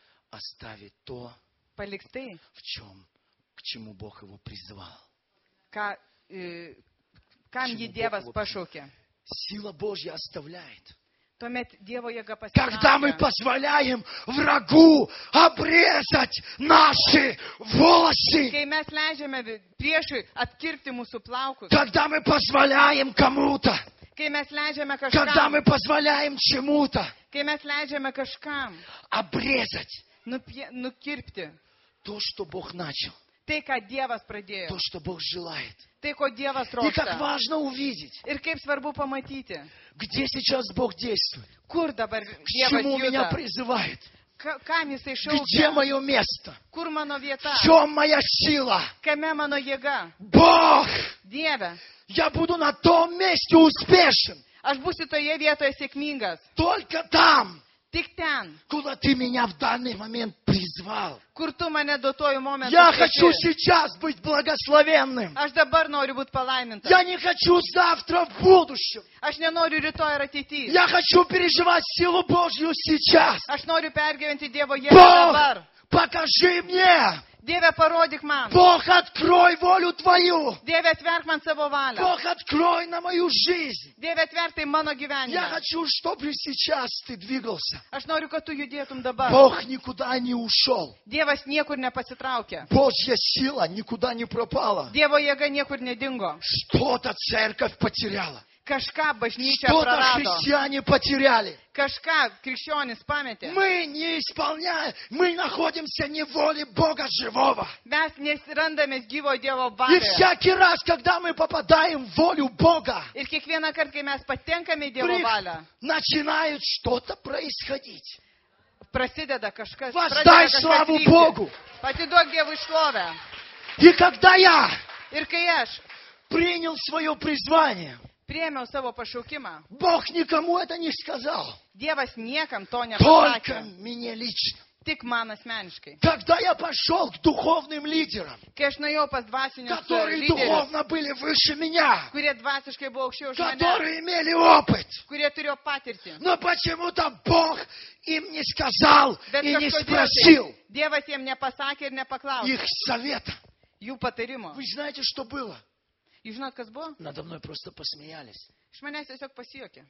оставит то, paliks tai, в чем, к чему Бог его призвал. ką, e, kam jį Čemu Dievas Bog- pašaukė. Сила Божья оставляет. Tuomet Dievo jėga Когда мы pasitraukia. позволяем врагу обрезать наши волосы, Kai mes leidžiame vi- priešui atkirpti mūsų plaukus. когда мы позволяем кому-то, Kai mes leidžiame когда мы kažkam. позволяем чему-то Kai mes leidžiame kažkam обрезать nupie, nukirpti. то, что Бог начал, Tai, ką Dievas pradėjo. то, что Бог желает. Tai, ko Dievas И как trokšta. важно увидеть, Ir kaip svarbu pamatyti, где сейчас Бог действует, kur dabar к Dievas чему меня juda. призывает, Ka- Kam jisai где šaukia. мое место, Kur mano vieta. в чем моя сила. Kame mano jėga. Бог, Dieve. я буду на том месте успешен, Aš būsiu toje vietoje sėkmingas. только там, Tik ten, куда ты меня в данный момент призвал. kur tu mane duotojų momentų. Я хочу сейчас быть благословенным. Aš dabar noriu būti palaimintas. Я не хочу завтра в будущем. Aš nenoriu rytoj ir ateityje. Я хочу переживать силу Божью сейчас. Aš noriu pergyventi Dievo jėgą Бог, dabar. покажи мне. Dieve, parodyk man. Бог, открой волю Твою. Dieve, atverk man savo valią. Бог, открой на мою жизнь. Dieve, atverk tai mano Я gyvenimą. хочу, чтобы сейчас ты двигался. Aš noriu, kad tu judėtum dabar. Бог никуда не ушел. Dievas niekur nepasitraukė. Божья сила никуда не пропала. Dievo jėga niekur nedingo. Что-то церковь потеряла. Kažką bažnyčia Что-то prarado. христиане потеряли. Kažką krikščionis pametė. Мы не исполняем, мы находимся не в воле Бога живого. Mes nesirandamės gyvo Dievo И valioje. всякий раз, когда мы попадаем в волю Бога, Ir kiekvieną kartą, kai mes patenkame į Dievo при- valią, начинает что-то происходить. prasideda kažkas. Воздай pradeda kažkas славу vykti. Богу. Atiduok Dievui šlovę. И когда я Ir kai aš принял свое призвание, priėmiau savo pašaukimą, Бог никому это не сказал. Dievas niekam to Только nepasakė. мне лично. Tik man asmeniškai. Когда я пошел к духовным лидерам, Kai aš nuėjau pas dvasinius которые lyderius, духовно были выше меня, kurie dvasiškai buvo aukščiau už mane, которые имели опыт, kurie turėjo patirtį. но почему-то Бог им не сказал Bet и не kažkodėl спросил tai Dievas jiems nepasakė ir nepaklausė их совета. jų patarimo. Вы знаете, что было? Jūs žinot, kas buvo? Надо мной просто посмеялись. Iš manęs tiesiog pasijuokė.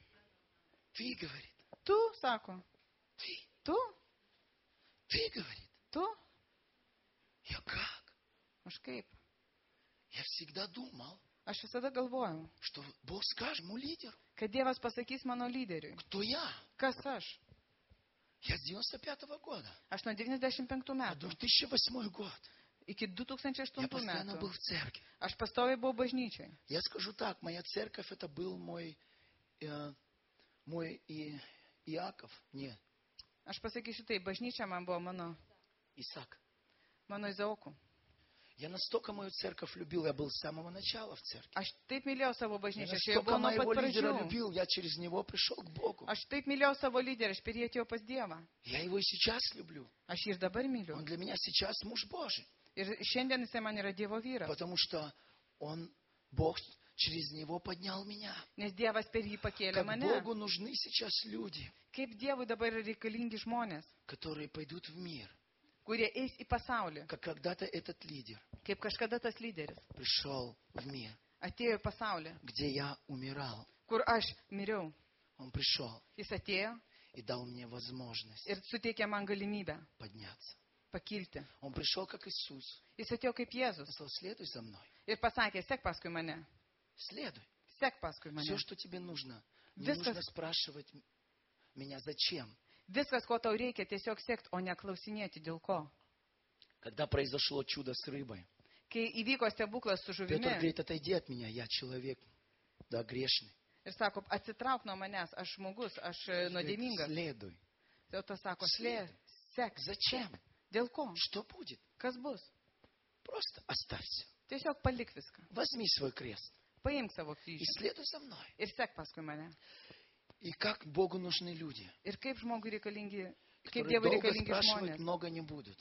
Ты, говорит, Tu, sako, ты, tu, ты, говорит. tu. Я как? Aš kaip? Я всегда думал, Aš visada galvojau, что Бог скажет ему лидеру, kad Dievas pasakys mano lyderiui, кто я. kas aš. Я с девяносто пятого года, Aš nuo devyniasdešimt penktų а metų две тысячи восьмой год. iki du tūkstančiai Я aštuntų постоянно metų был в церкви. aš pastoviai buvau bažnyčiai. Я скажу так, моя церковь это был мой, э, мой и, Иаков, не, Aš pasakysiu tai, bažnyčia man buvo mano, Исаак. mano Izaokų. Я настолько мою церковь любил, я был с самого начала в церкви. Aš taip mylėjau savo Я bažnyčią, aš joje настолько buvau nuo pat моего лидера pradžių. любил, я через него пришел к Богу. Aš taip mylėjau savo lyderį, aš per jį atėjau pas Dievą. Я его и сейчас люблю. Aš jį ir dabar myliu. Он для меня сейчас муж Божий. Ir šiandien jisai man yra Dievo vyras. Потому что он, Бог через него поднял меня. Nes Dievas per jį pakėlė Как mane. Богу нужны сейчас люди, Kaip Dievui dabar yra reikalingi žmonės, которые пойдут в мир. kurie eis į pasaulį. Как когда-то этот лидер Kaip kažkada tas lyderis пришел в мир, atėjo į pasaulį, где я умирал. kur aš miriau. Он пришел Jis atėjo и дал мне возможность ir suteikė man galimybę подняться. pakilti. Он пришел как Иисус. Jis atėjo kaip Jėzus Он сказал, следуй за мной. ir pasakė, sek paskui mane, Следуй. sek paskui mane. Все, что тебе нужно. Не Viskas- нужно спрашивать меня, зачем. Viskas, ko tau reikia, tiesiog sekti, o ne klausinėti dėl ko. Когда произошло чудо с рыбой, Kai įvyko stebuklas su Петр žuvimi говорит, отойди от меня, я человек, да, грешный. ir sako, atsitrauk nuo manęs, aš žmogus, aš e, Говорит, nuodėmingas. следуй. Tai tas sako, slė, sek. Зачем? Dėl ko? Что будет? Kas bus? Просто оставься. Tiesiog palik viską. Возьми свой крест Paimk savo и kryžių следуй за мной. ir sek paskui mane. И как Богу нужны люди, Ir kaip žmogui reikalingi, kaip которые Dievui долго reikalingi спрашивать žmonės. много не будут.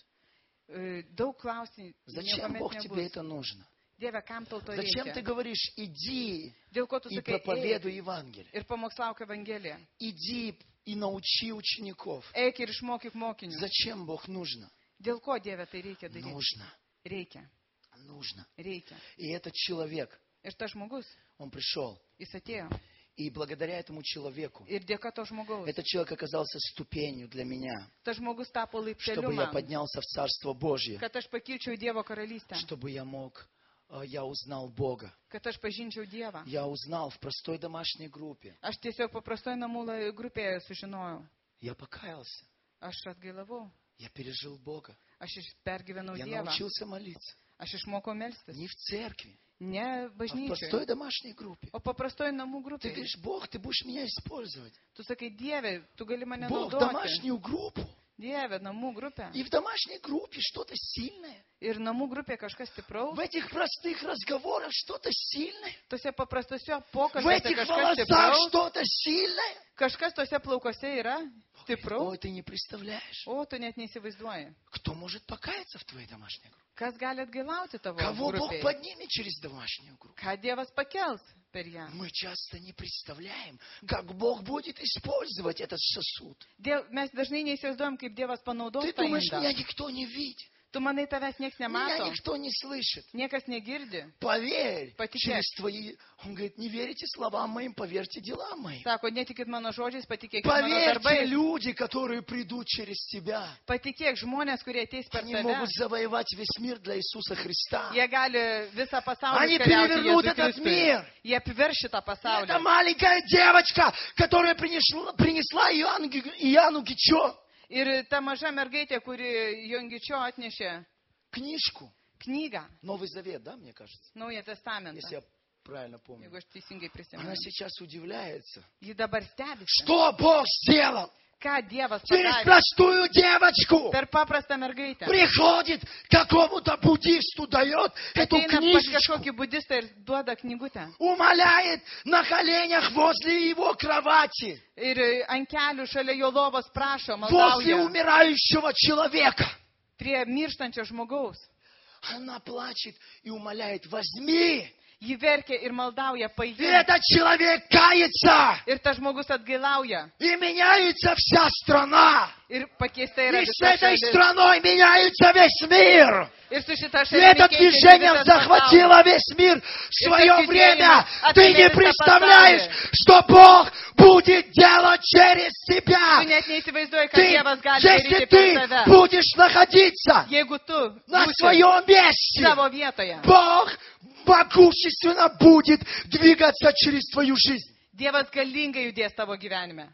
E, Daug klausimų Зачем niekuomet Бог тебе nebus. это нужно? Dieve, kam tau to Зачем ты reikia? говоришь, иди Dėl ko tu и sakai, eik проповедуй Евангелие? ir pamokslauk Evangeliją. Иди и научи учеников. Eik ir išmokyk mokinius. Зачем Бог нужно? Dėl ko, Dieve, tai reikia daryti? Нужно. Reikia. Нужно. Reikia. И этот человек, Ir tas žmogus, он пришел. jis atėjo. И благодаря этому человеку, Ir dėka to žmogaus. этот человек оказался ступенью для меня, Tas žmogus tapo laipteliu чтобы я man, поднялся в Царство Божье, kad aš pakilčiau į Dievo karalystę, чтобы я мог, э, я узнал Бога. kad aš pažinčiau Dievą. Я узнал в простой домашней группе. Aš tiesiog paprastoj namų la- grupėje sužinojau. Я покаялся. Aš atgailavau. Я пережил Бога. Aš iš- pergyvenau Я Dievą. научился молиться. Aš išmokau melstis. Не в церкви, Ne а в bažnyčiai, простой домашней группе. o paprastoj namų Ты grupėje. говоришь, Бог, ты будешь меня использовать. Tu sakai, Dieve, tu gali mane Бог, naudoti. домашнюю группу. Dieve, namų grupė. И в домашней группе что-то сильное. Ir namų grupė kažkas stipraus. В этих простых разговорах что-то сильное. Tose paprastose В pokalbiuose этих kažkas волосах stipraus. что-то сильное. Kažkas tose plaukose yra stipraus. Ой, ты не представляешь, O, tu net neįsivaizduoji. кто может покаяться в твоей домашней группе. Kas gali atgailauti tavo Кого Бог grupėje? поднимет через домашнюю группу. Ką Dievas pakels per ją? Мы часто не представляем, как Бог будет использовать этот сосуд. Dėl, mes dažnai neįsivaizduojam, kaip Dievas panaudos Ты tą думаешь, indą. меня никто не видит, Tu manai, tavęs niekas меня nemato, никто не слышит. niekas negirdi. Поверь, Потекай. через твои... Он говорит, не верите словам моим, поверьте делам моим. Sako, netikit mano žodžiais, patikėkit mano Поверьте, darbais. люди, которые придут через тебя, Patikėk žmonės, kurie ateis per они tave. могут завоевать весь мир для Иисуса Христа. Jie gali visą pasaulį Они kariauti перевернут Jėzui этот Kristui. мир. Jie apivers šitą Это pasaulį. маленькая девочка, которая принесла, принесла Иоанну, Ги- Иоанну Гичо Ir ta maža mergaitė, kuri Jongičio atnešė книжку. knygą, Новый Завет, да, мне кажется, Naują Testamentą, если я правильно помню. jeigu aš teisingai Она prisimenu. сейчас удивляется. Ji dabar stebisi, Что Бог сделал? ką Dievas Через padarė простую девочку per paprastą mergaitę. приходит к какому-то буддисту, дает эту Ateina pas книжечку, kažkokį budistą ir duoda knygutę. умоляет на коленях возле его кровати, Ir ant kelių šalia jo lovos prašo, возле maldauja умирающего человека. prie mirštančio žmogaus. Она плачет и умоляет, возьми. Ji verkia ir maldauja, И paimk. этот человек кается. Ir tas žmogus atgailauja. И меняется вся страна. Ir pakeista yra И с visa этой šalis. страной меняется весь мир. Ir su šita И šalimi это keičiasi движение visas захватило pasaulis. весь мир в И свое это время. движение Ты не отменяет представляешь, запасание. что Бог будет делать через тебя. Tu net neįsivaizduoji, kad Ты, Dievas gali если daryti per ты tave. будешь находиться Jeigu tu на būsi своем месте, savo vietoje, Бог могущественно будет двигаться через твою жизнь. Dievas galingai judės tavo gyvenime.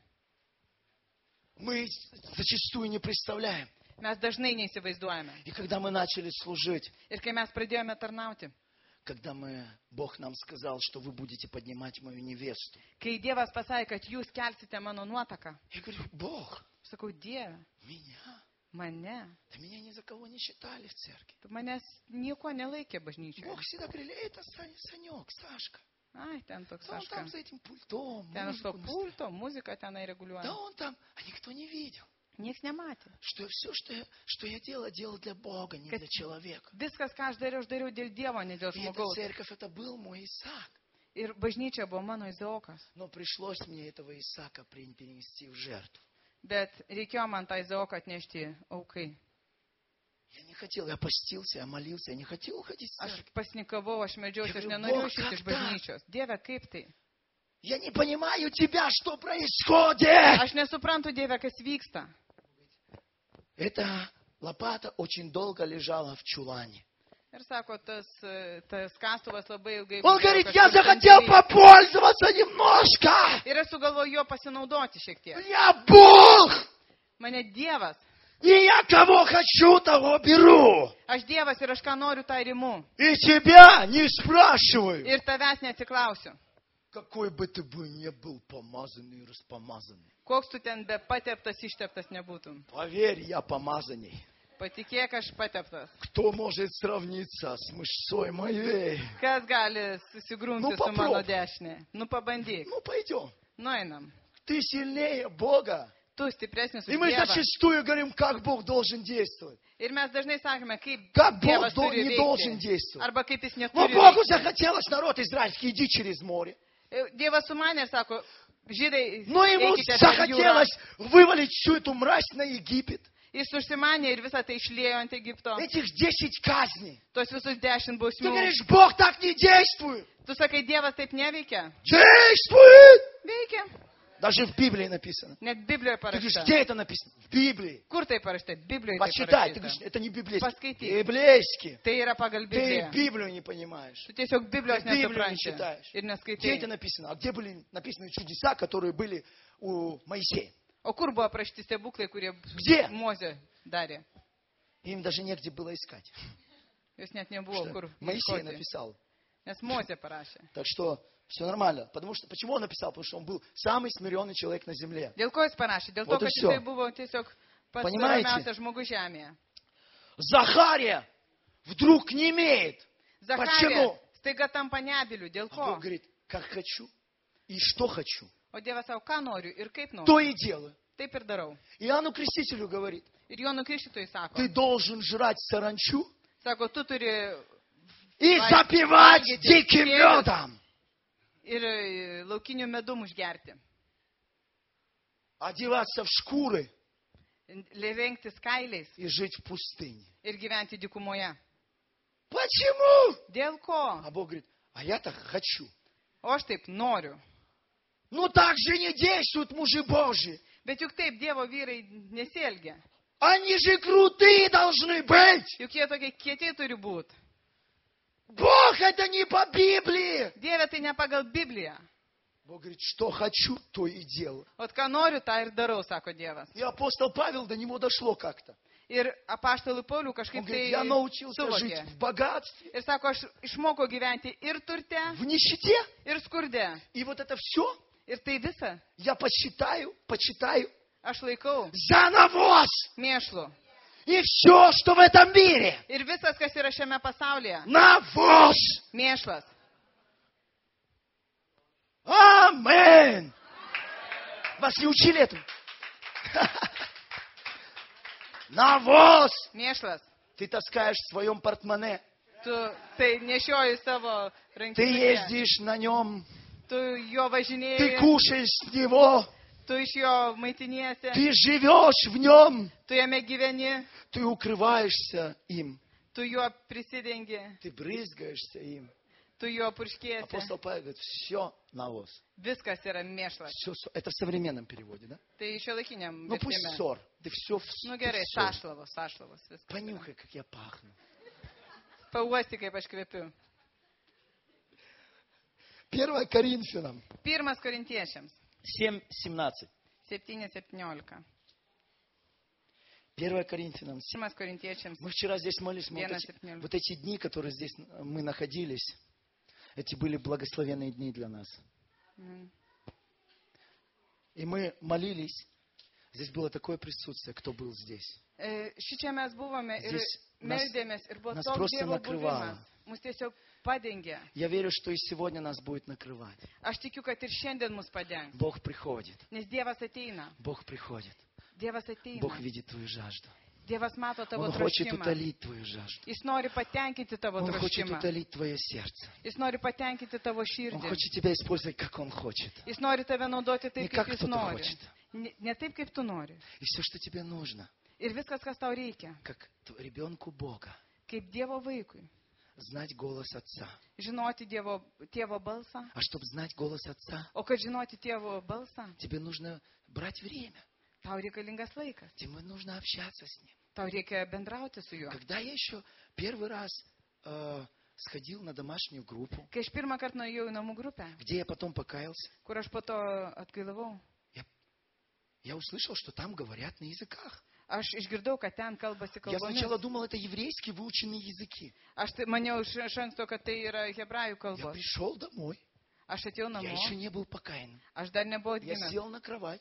Мы зачастую не представляем. Mes dažnai neįsivaizduojame. И когда мы начали служить, Ir kai mes pradėjome tarnauti, когда мы, Бог нам сказал, что вы будете поднимать мою невесту. kai Dievas pasakė, kad jūs kelsite mano nuotaką, Я говорю, Бог, sakau, Dieve, меня? mane, Да меня ни за кого не считали в церкви. tu manęs nieko nelaikė bažnyčioje. Бог всегда говорил, «Эй, это Саня, Санек, Сашка. Ai, ten toks Да он kažkas. там за этим пультом. Ten už to музыку наставляет. pulto, muzika tenai Да reguliuoja. он там, а никто не видел. Niekas nematė. Что все, что я, что я делал, делал для Бога, не Kad для человека. viskas, ką aš dariau, aš dariau dėl Dievo, ne dėl И эта žmogaus. церковь, это был мой Исаак. Ir bažnyčia buvo mano Izaokas. Но пришлось мне этого Исаака при- перенести в жертву. Bet reikėjo man tą Izaoką atnešti aukai. Я не хотел, я постился, я молился, я не хотел уходить с Aš церкви. pasnikavau, aš medžiausi, aš Dieve, nenorėjau Bog, išėti iš как bažnyčios. Dieve, kaip tai? Я не понимаю тебя, что происходит. Aš nesuprantu, Dieve, kas vyksta. Эта лопата очень долго лежала в чулане. Ir sako, tas, e, tas kastuvas labai ilgai... Он buvo говорит, kažkur я захотел sandėly. попользоваться немножко. Ir aš sugalvoju jo pasinaudoti šiek tiek. Я Бог. Mane Dievas. И я кого хочу, того беру. Aš Dievas ir aš ką noriu, tą rimu. И тебя не спрашиваю. Ir tavęs neatsiklausiu. Какой бы ты бы ни был помазанный и распомазанный. Koks tu ten be pateptas, išteptas nebūtum. Поверь, я помазанный. Patikėk, aš pateptas. Кто может сравниться с мышцой моей? Kas gali susigrumti Nu, su mano paprop. dešinė? Nu, pabandyk. Ну, пойдем. Nueinam. Ты сильнее Бога. Tu stipresnis И už мы Dievą. зачастую говорим, как Бог должен действовать. Ir mes dažnai sakome, kaip Как Бог Dievas до- turi не должен veikti. действовать. Arba kaip jis Но neturi Богу veikti. захотелось, народ израильский, иди через море. Dievas sumanė ir sako, žydai, Но ему eikite per jūrą. захотелось вывалить всю эту мразь на Египет. Jis užsimanė ir visą tai išlėjo ant Egipto. Этих десять казней. Tos visus dešimt Ты bausmių. говоришь, Бог так не действует. Tu sakai, Dievas taip neveikia? Действует! Veikia. Даже в Библии написано. Net Biblijoje Ты говоришь, parašyta. где это написано? В Библии. Kur tai parašyta? Biblijoje tai Почитай. Ты говоришь, parašyta. это не библейский. Paskaityk. Библейский. Tai yra pagal Ты Bibliją. Библию не понимаешь. Tu tiesiog Biblijos Ты Библию не nesupranti читаешь. ir Где neskaitai. это написано? А где были написаны чудеса, которые были у Моисея? O kur buvo aprašyti stebuklai, kurie Где? Mozė darė? Им даже негде было искать. Jos net nebuvo Что kur Моисей ieškoti. написал. Nes Mozė parašė. Так что все нормально. Потому что, почему он написал? Потому что он был самый смиренный человек на земле. Dėl ko jis parašė? Dėl to, Вот и kad всё. jisai buvo tiesiog pats Понимаете? ramiausias žmogus žemėje. Захария вдруг не имеет. Zacharija Почему? staiga tampa nebiliu. Dėl А ko? Бог говорит, как хочу и что хочу, O Dievas savo, ką noriu ir kaip noriu. то и делаю. Taip ir darau. Иоанну Крестителю говорит, Ir Jonų Krikštytojui sako, ты должен жрать саранчу sako, tu turi и Вай- запивать вайгите диким перец. медом. ir e, laukinių medum užgerti. Одеваться в шкуры Levengtis kailiais и жить в пустыне. ir gyventi dykumoje. Почему? Dėl ko? А Бог говорит, а я так хочу. O aš taip noriu. Ну так же не действуют мужи Божьи. Bet juk taip Dievo vyrai nesielgia. Они же крутые должны быть. Juk jie tokie kieti turi būti. Бог это не по Библии. Dieve tai ne pagal Bibliją. Бог говорит, что хочу, то и делаю. Ot ką noriu, tą ir darau, sako Dievas. И апостол Павел, до него дошло как-то. Ir apaštalui Pauliui Он kažkaip говорит, tai я научился жить suvokė. в богатстве, Ir sako, aš išmokau gyventi ir turte, в нищете. ir skurde. И вот это все Ir tai visa я почитаю, почитаю aš laikau за навоз. mėšlu. И все, что в этом мире. Ir visas, kas yra šiame pasaulyje, Навоз. mėšlas. Амен. Вас не учили этому? Навоз. Mėšlas. Ты таскаешь в своем портмоне. Tu tai nešioji savo Ты rankinėje. ездишь на нем. Tu jo Ты važinėjai. кушаешь с него. Tu iš jo maitiniesi. Ты живешь в нем. Tu jame gyveni. Ты укрываешься им. Tu juo prisidengi. Ты брызгаешься им. Tu juo purškėsi. Апостол Павел говорит, все навоз. Viskas yra mėšlas. Все, это в современном переводе, да? Tai šio laikiniam Ну пусть vertime. ссор. Ты все в Nu ты gerai, ссор. sašlavos, sašlavos. Viskas. Понюхай, как я пахну. Pauosti, kaip aš kvepiu. первое Коринфянам Pirmas korintiečiams. семь семнадцать. septyni septyniolika. первое Коринфянам. Pirmas korintiečiams. Мы вчера здесь молились, мы вот, Vienas эти, septyniolika. вот эти дни, которые здесь мы находились, эти были благословенные дни для нас. Mm. И мы молились. Здесь было такое присутствие, кто был здесь. E, Šičia mes buvome ir Здесь нас- meldėmės ir buvo нас toks просто Dievo накрывало. buvimas. Mus tiesiog padengė. Я верю, что и сегодня нас будет накрывать. Aš tikiu, kad ir šiandien mus padengs. Бог приходит. Nes Dievas ateina. Бог приходит. Dievas ateina. Бог видит твою жажду. Dievas mato tavo Он хочет troškimą. утолить твою жажду. Jis nori patenkinti tavo Он хочет troškimą. утолить твое сердце. Jis nori patenkinti tavo Он širdį. хочет тебя использовать, как Он хочет. Jis nori tave naudoti Не taip, как kaip jis кто-то nori. хочет. Ne, ne taip, kaip tu nori. И все, что тебе нужно, Ir viskas, kas tau reikia. как т- ребенку Бога, Kaip Dievo vaikui. знать голос Отца. Žinoti Dievo, tėvo balsą. А чтобы знать голос Отца, O kad žinoti tėvo balsą, тебе нужно брать время. tau reikalingas laikas. Тебе нужно общаться с Ним. Tau reikia bendrauti su juo. Когда я еще первый раз э, сходил на домашнюю группу, Kai aš pirmą kartą nuėjau į namų grupę, где я потом покаялся, kur aš po to atgailavau, я услышал, что там говорят на языках. aš išgirdau, kad ten kalbasi Я сначала kalbomis. думал, это еврейские выученные языки. Aš tai maniau iš iš anksto, kad tai yra hebrajų Я kalbos. пришел домой, Aš atėjau я namo, еще не был покаян. aš dar nebuvau Я atgimęs. сел на кровать,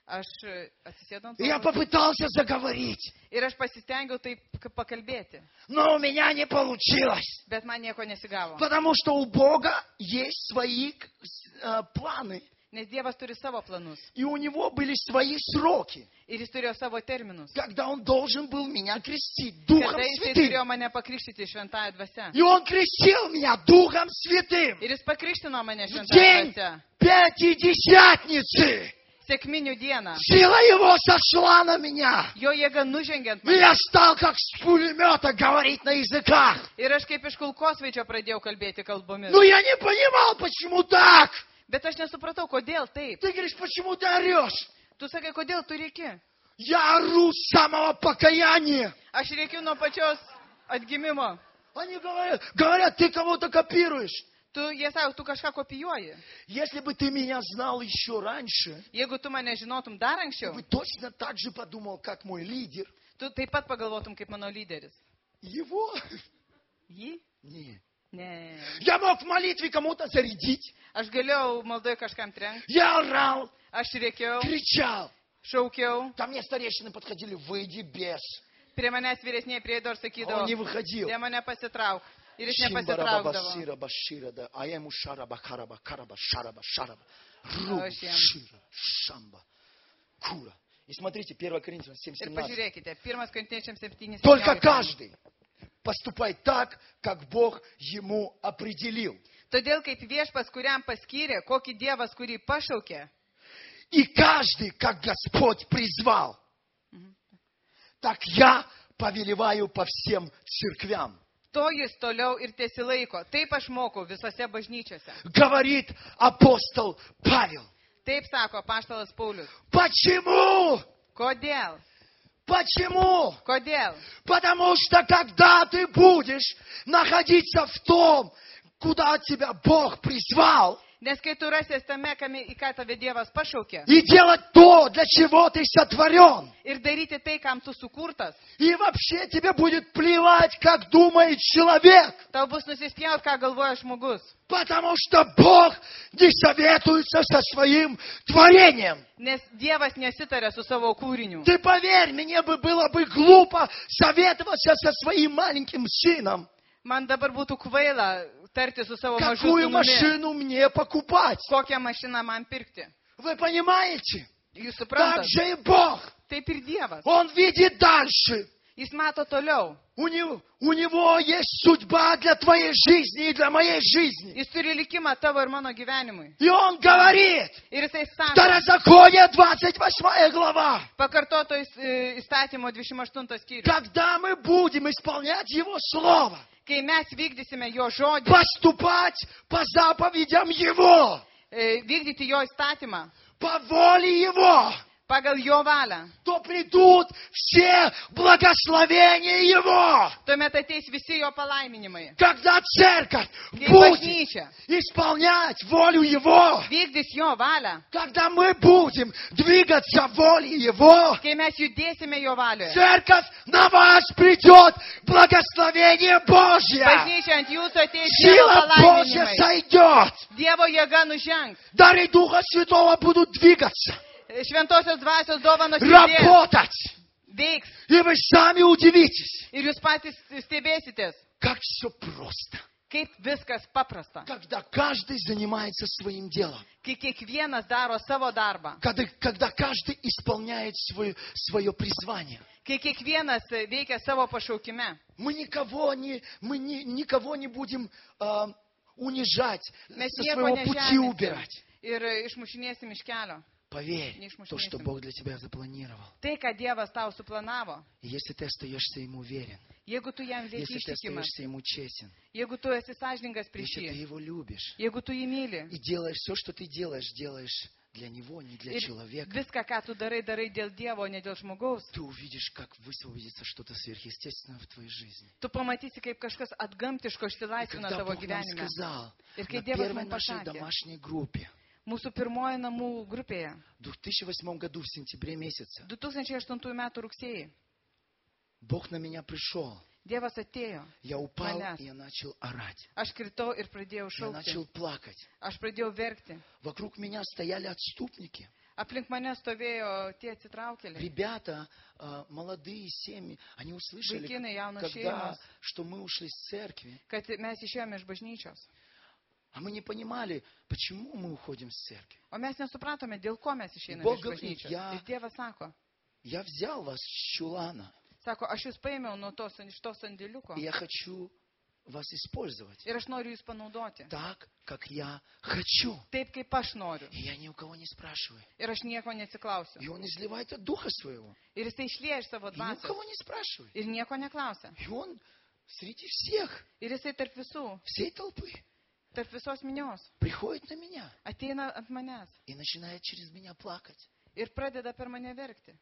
Aš e, atsisėdau ant И я sofos попытался заговорить, ir aš pasistengiau taip k- pakalbėti, но у меня не получилось. bet man nieko nesigavo. Потому что у Бога есть свои э, планы. Nes Dievas turi savo planus И у Него были свои сроки, ir jis turėjo savo terminus. когда Он должен был меня крестить Духом Kada jisai Святым. turėjo mane pakrikštyti šventąją dvasę. И Он крестил меня Духом Святым. Ir jis pakrikštino mane В šventąją день dvasę. Пятидесятницы Sekminių dieną. сила Его сошла на меня. Jo jėga nužengiant И mane. я стал как с пулемета говорить на языках. Ir aš kaip iš kulkosvaidžio pradėjau kalbėti kalbomis. Но я не понимал, почему так. Bet aš nesupratau, kodėl taip. Ты говоришь, почему ты орешь? Tu sakai, kodėl tu rėki? Я ору с самого покаяния. Aš rėkiu nuo pačios atgimimo. Они говорят, говорят, ты кого-то копируешь. Tu, jie sako, tu kažką kopijuoji. Если бы ты меня знал еще раньше, Jeigu tu mane žinotum dar ты anksčiau, бы точно так же подумал, как мой лидер. tu taip pat pagalvotum kaip mano lyderis. Его? Jį? Не. Ne. Я мог в молитве кому-то зарядить. Aš galėjau maldoje kažkam trenkti. Я орал, Aš rėkiau, кричал. šaukiau. Ко мне старейшины подходили, выйди без. Prie manęs vyresniai prieidavo ir А sakydavo, он не выходил. jie mane pasitrauk. Ir jis Шимбараба nepasitraukdavo. басира башира да, а я ему шараба караба караба шараба шараба. Ой, Ру всем. шира шамба кура. И смотрите, первое Коринфянам семь Ir семнадцать. pažiūrėkite, pirmas Korintiečiams septyni. Только каждый поступай так, как Бог ему определил. Todėl kaip viešpas, kuriam paskyrė, kokį dievas, kurį pašaukė, И каждый, как Господь призвал. Так я повелеваю по всем церквям. to jis toliau ir tesilaiko. Taip aš mokau visose bažnyčiose. Говорит апостол Павел. Taip sako apaštalas Paulius. Почему? Kodėl? Почему? Kodėl? Потому что когда ты будешь находиться в том, куда тебя Бог призвал, Nes kai tu rasies tame, kame, į ką tave Dievas pašaukė, и делать то, для чего ты сотворен, ir daryti tai, kam tu sukurtas, и вообще тебе будет плевать, как думает человек, tau bus nusispjaut, ką galvoja žmogus. потому что Бог не советуется со своим творением. Nes Dievas nesitarė su savo kūriniu. Ты поверь, мне бы было бы глупо советоваться со своим маленьким сыном, Man dabar būtų kvaila tarti su savo mažu какую sūnumi, машину мне покупать. kokią mašiną man pirkti. Вы понимаете? Jūs Так suprantate? же и Бог. Taip ir Dievas. Он видит дальше. Jis mato toliau. У него, у него есть судьба для твоей жизни и для моей жизни. Jis turi likimą tavo ir mano gyvenimui. И он говорит, Ir jisai sako, Второзаконие, двадцать восьмая глава, pakartoto įs- e, įstatymo dvidešimt aštuntas skyrius. когда мы будем исполнять Его Слово, Kai mes vykdysime jo žodį, поступать по заповедям Его, e, vykdyti jo įstatymą, по воле Его, pagal jo valią, то придут все благословения Его. tuomet ateis visi jo palaiminimai. Когда церковь Kai будет bažnyčia исполнять волю Его, vykdys jo valią, когда мы будем двигаться волей Его, kai mes judėsime jo valioje, церковь, на вас придет благословение Божье. bažnyčia ant jūsų ateis Dievo Сила Божья palaiminimai. сойдет. Dievo jėga nužengs. Дары Духа Святого будут двигаться, Šventosios dvasios dovanos judės, работать. veiks. И вы сами удивитесь, Ir jūs patys stebėsitės, как все просто. kaip viskas paprasta. Когда каждый занимается своим делом. Kai kiekvienas daro savo darbą. Когда, когда каждый исполняет свое, свое призвание. Kai kiekvienas veikia savo pašaukime. Мы никого не, мы не, никого не будем а, унижать, Mes со nieko своего пути nežeminsim убирать. ir išmušinėsim iš kelio. Поверь, Нишмуш то, что несем. Бог для тебя запланировал. Tai, ką Dievas tau suplanavo, И если ты остаешься Ему уверен, jeigu tu jam lieki если ты ištikimas, остаешься Ему честен, jeigu tu esi sąžiningas prieš если ты jį, Его любишь, jeigu tu jį myli и делаешь все, что ты делаешь, делаешь для Него, не для ir человека, viską, ką tu darai, darai dėl Dievo, o ne dėl žmogaus, ты увидишь, как высвободится что-то сверхъестественное в твоей жизни. tu pamatysi, kaip kažkas atgamtiško И išsilaisvina когда tavo Бог нам gyvenime. сказал Ir kai на Dievas первой man нашей pasakė, домашней группе, mūsų pirmoji namų grupėje, в две тысячи восьмом году, в сентябре месяце, du tūkstančiai aštuntųjų metų rugsėjai, Бог на меня пришел. Dievas atėjo, Я упал, Manęs. и я начал орать. aš kritau ir pradėjau Я šaukti, начал плакать. aš pradėjau verkti. Вокруг меня стояли отступники. Aplink mane stovėjo tie atsitraukėliai. Ребята, а, молодые семьи, они услышали, Vaikinai, jaunos когда, šeimos, что мы ушли с церкви. kad mes išėjome iš bažnyčios. А мы не понимали, почему мы уходим с церкви. O mes nesupratome, dėl ko mes išeiname Bog iš говорит, bažnyčios. я- Ir Dievas sako, Я взял вас с чулана, sako, aš jūs paėmiau nuo to, iš to sandėliuko и я хочу вас использовать ir aš noriu jūs panaudoti. так, как я хочу. Taip, kaip aš noriu. И я ни у кого не спрашиваю. Ir aš nieko neatsiklausiu. И он изливает от духа своего. Ir jis tai išlieja iš savo И ни у dvasios. кого не спрашивает. Ir nieko neklausia. И он среди всех, Ir jisai tarp visų, всей толпы, tarp visos minios, приходит на меня ateina ant manęs и начинает через меня плакать. ir pradeda per mane verkti.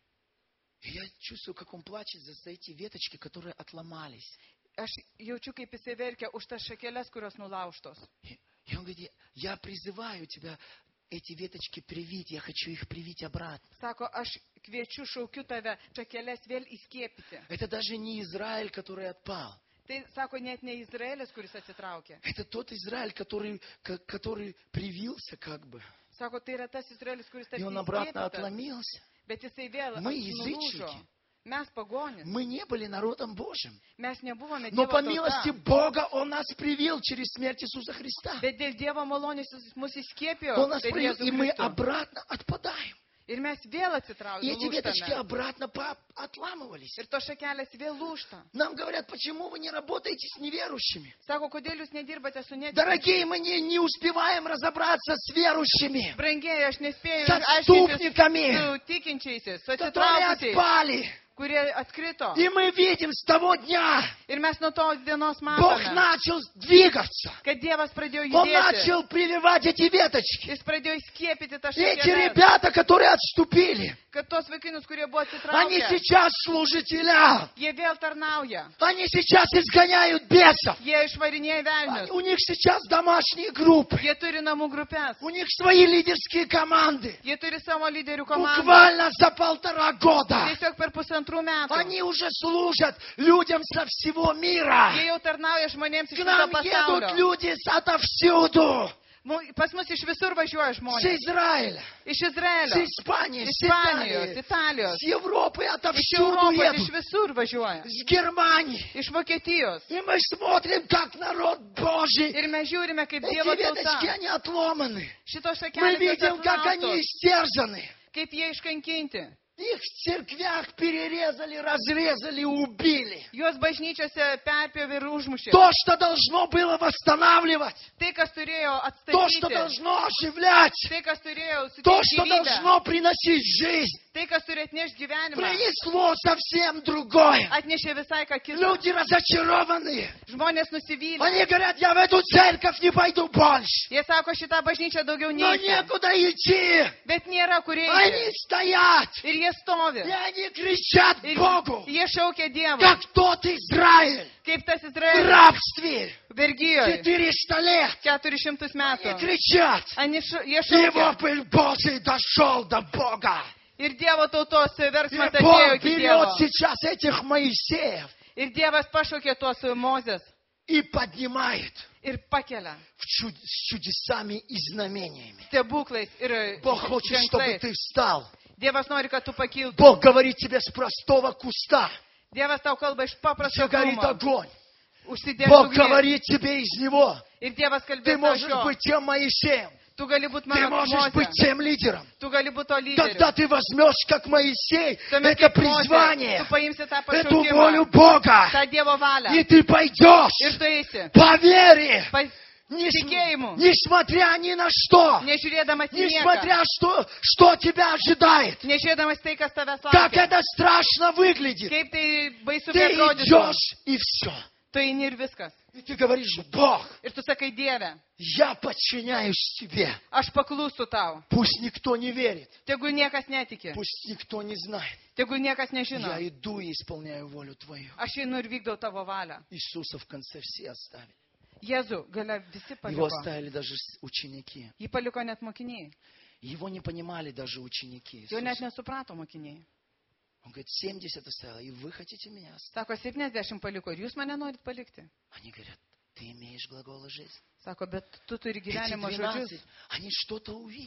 И я чувствую, как он плачет за эти веточки, которые отломались. Aš jaučiu, kaip jisai verkia už tas šakeles, kurios nulaužtos. И, и он говорит, я призываю тебя эти веточки привить, я хочу их привить обратно. Sako, aš kviečiu, šaukiu tave šakeles vėl įskiepyti. Это даже не Израиль, который отпал. Tai, sako, net ne Izraelis, kuris atsitraukė. Это тот Израиль, который, ко- который привился как бы. Sako, tai yra tas Izraelis, kuris И tarsi он обратно įskiepytas, отломился. bet jisai vėl Мы nulūžo. язычники. Mes pagonis. Мы не были народом Божьим. Mes nebuvome Но Dievo по милости tauta. Бога Он нас привил через смерть Иисуса Христа. Bet dėl Dievo malonės jis mus įskiepijo. Он нас per привил, Jėzų и мы Kristų. обратно отпадаем. Ir mes vėl И atsitraukėme. эти веточки обратно по- отламывались. Ir tos šakelės vėl lūžta. Нам говорят, почему вы не работаете с неверующими? Sako, kodėl jūs nedirbate su netikinčiais? Дорогие, мы не, не успеваем разобраться с верующими, Brangieji, aš nespėjau с aiškintis отступниками, su tikinčiaisiais, su которые atsitraukusiais, отпали. kurie atkrito. И мы видим с того дня, Ir mes nuo tos dienos Бог matome, начал двигаться. kad Dievas pradėjo Он judėti. начал прививать эти веточки. Jis pradėjo įskiepyti tą И эти šakelę. ребята, которые отступили, Kad tos vaikinus, kurie buvo они atsitraukę, сейчас служителя. jie vėl tarnauja. Они сейчас изгоняют бесов. Jie išvarinėja Они- velnius. У них сейчас домашние группы. Jie turi namų grupės. У них свои лидерские команды. Jie turi savo lyderių komandą. Буквально за полтора года. Tiesiog per pusantrų metų. Они уже служат людям со всего мира. Jie jau tarnauja žmonėms iš К viso нам едут pasaulio. люди с- отовсюду. Mu- Pas mus iš visur važiuoja С žmonės. Израиля, Iš с Izraelio, Испании, с Ispanijos, Италии, Italijos, с Европы iš отовсюду Europos, iš едут. visur važiuoja. С Германии. Iš Vokietijos. И мы смотрим, как народ Божий. Ir mes žiūrime, kaip Эти Dievo веточки, tauta. они отломаны. Šitos Мы šakelės видим, как они atlaužtos, истерзаны. kaip jie iškankinti. Их в церквях перерезали, разрезали, убили. Juos bažnyčiose perpjovė ir užmušė. То, что должно было восстанавливать. Tai, kas turėjo То, что atstatyti. должно оживлять. Tai, kas turėjo То, suteikti что gyvybę. должно приносить жизнь. Tai, kas turi atnešti gyvenimą. Принесло совсем другое. Atnešė visai ką kitą. Люди разочарованные. Žmonės nusivylė. Они говорят, я в эту церковь не пойду больше. Jie sako, šitą bažnyčią daugiau Но neįsiu. некуда идти. Bet nėra kur Они eiti. стоят. Ir jie stovi. И они кричат Ir Богу, jie šaukia Dievą. как тот Израиль Kaip tas в Izraelis. рабстве Vergijoje. четыреста лет. keturis šimtus Они metų. кричат. Ani š- Jie И его šaukia. пыль Божий дошел до Бога. Ir Dievo tautos И versmas atėjo Бог iki берет Dievo. сейчас этих Моисеев Ir Dievas pašaukė tuos Mozės. и поднимает Ir pakelia. в чуд- с чудесами и знамениями. Stebuklais ir Бог хочет, чтобы ženklais. ты встал. Dievas nori, kad tu pakiltum. Бог говорит тебе с простого куста. Dievas tau kalba iš paprasto Загорит krūmo. огонь. Užsidėk Бог ugnį. говорит тебе из него. Ir Dievas Ты kalbės tau можешь šio. быть тем Моисеем. Tu gali būti Ты mano можешь быть Mozė. тем лидером. Tu gali būti to lyderiu. Когда ты возьмешь, как Моисей, Tuomet, это kaip Mozė, призвание, tu paimsi tą эту волю pašaukimą, Бога, tą Dievo valią. и ты пойдешь Ir tu eisi. по вере, Pa- нес- Tikėjimu. несмотря ни на что, Nežiūrėdamas į nieką. несмотря что, что тебя ожидает, Nežiūrėdamas tai, kas tavęs как laukia. это страшно выглядит. Kaip tai baisu Ты atrodytų. идешь, и все. Tu eini ir viskas. И ты говоришь, Бог, Ir tu sakai, Dieve, я подчиняюсь тебе. aš paklūstu tau. Пусть никто не верит, Tegul niekas netiki. пусть никто не знает. Tegul niekas nežino. Я иду и исполняю волю Твою. Aš einu ir vykdau tavo valią. Иисуса в конце все оставили. Jėzų, galia visi Его paliko. оставили даже с- ученики. Jį paliko net mokiniai. Его не понимали даже ученики Jo net Иисуса. nesuprato mokiniai. Он говорит, семьдесят оставил, и вы хотите меня оставить? Sako, septyniasdešimt paliko ir jūs mane norit palikti. Они говорят, ты имеешь глаголы жизни. Sako, bet tu turi Эти gyvenimo žodžius. двенадцать, они что-то увидели.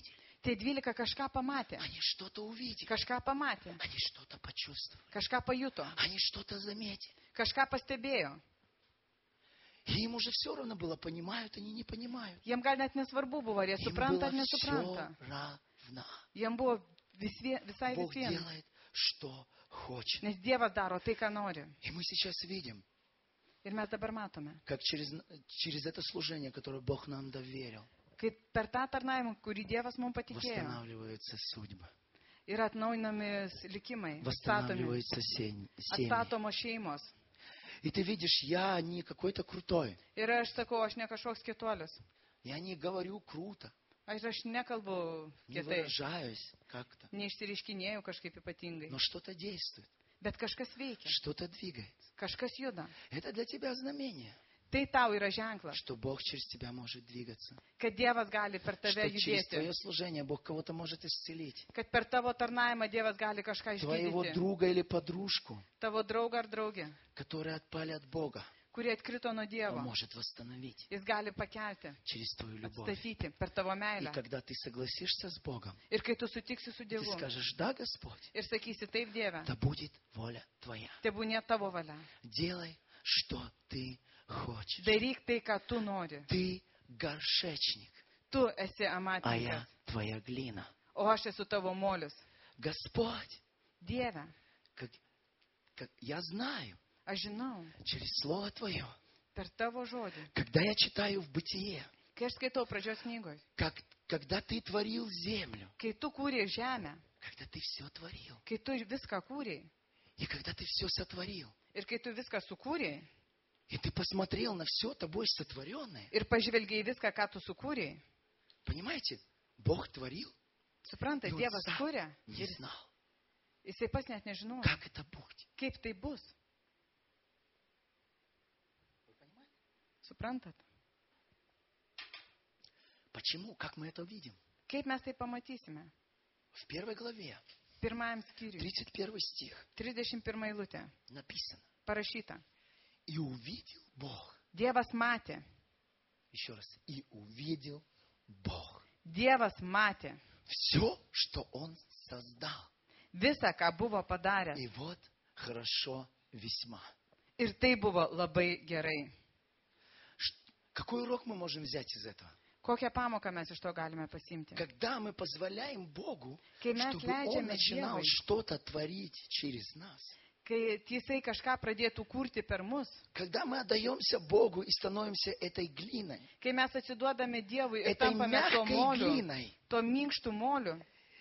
Tie dvylika kažką pamatė. Они что-то увидели. Kažką pamatė. Они что-то почувствовали. Kažką pajuto. Они что-то заметили. Kažką pastebėjo. И им уже все равно было, понимают они, не понимают. Jiem gal net nesvarbu buvo, ar jie Им supranta было ar nesupranta. все равно. Jiem buvo vis vie, visai Бог vis viena. делает, что хочет. Nes Dievas daro tai, ką nori. И мы сейчас видим, Ir mes dabar matome, как через, через это служение, которое Бог нам доверил, kaip per tą tarnavimą, kurį Dievas mums patikėjo, восстанавливаются судьбы, yra atnaujinami likimai, statomi, восстанавливаются семь- семьи. atstatomos šeimos. И ты видишь, я не какой-то крутой. Ir aš sakau, aš ne kažkoks kituolis. Я не говорю круто, Aš, aš nekalbu не kitaip, выражаюсь как-то. neišsiriškinėjau kažkaip ypatingai. Но что-то действует, Bet kažkas veikia, что-то двигается. kažkas juda. Это для тебя знамение, Tai tau yra ženklas, что Бог через тебя может двигаться. kad Dievas gali per Что tave через judėti. твое служение Бог кого-то может исцелить. Kad per tavo tarnavimą Dievas gali kažką Твоего išgydyti. друга или подружку, Tavo draugą ar draugę, которые отпали от Бога, kurie atkrito nuo Он Dievo. может восстановить Jis gali pakelti, через твою любовь. atstatyti per tavo И meilę. когда ты согласишься с Богом, Ir kai tu sutiksi su ты Dievu скажешь, да, Господь, ir sakysi taip, Dieve, да будет воля Твоя. tebūnie tavo valia. Делай, что ты хочешь. Daryk tai, ką tu nori. Ты горшечник, Tu esi а amatininkas, я твоя глина. o aš esu tavo molius. Господь, Dieve, как, как я знаю aš žinau, через Слово Твое, per tavo žodį. когда я читаю в Бытие, Kai aš skaitau pradžios knygoj, как, когда ты tворил землю, kai tu kūrė žemę, когда ты все tворил, kai tu viską kūrė и когда ты все сотворил, ir kai tu viską sukūrė и ты посмотрел на все тобой сотворенное, ir pažvelgiai į viską, ką tu sukūrė, понимаете, Бог творил, suprantate, и Он Dievas сам kūrė не ir знал, jisai pas net nežinojo, как это будет. kaip tai bus. Suprantat? Почему? Как мы это видим? Kaip mes tai pamatysime? В первой главе, Pirmajam skyriui, тридцать первый стих, trisdešimt pirma eilutė, написано: parašyta. «И увидел Бог». Dievas matė, Еще раз. «И увидел Бог». Dievas matė Все, что Он создал. visą, ką buvo padaręs. И вот хорошо весьма. Ir tai buvo labai gerai. Ш- Какой урок мы можем взять из этого? Kokią pamoką mes iš to galime pasimti? Когда мы позволяем Богу, Kai mes чтобы Он leidžiame начинал Dievui, что-то творить через нас. kai jisai kažką pradėtų kurti per mus, Когда мы отдаемся Богу и становимся этой глиной, kai mes atsiduodame Dievui ir этой tampame tuo мягкой moliu, глиной, tuo minkštų moliu,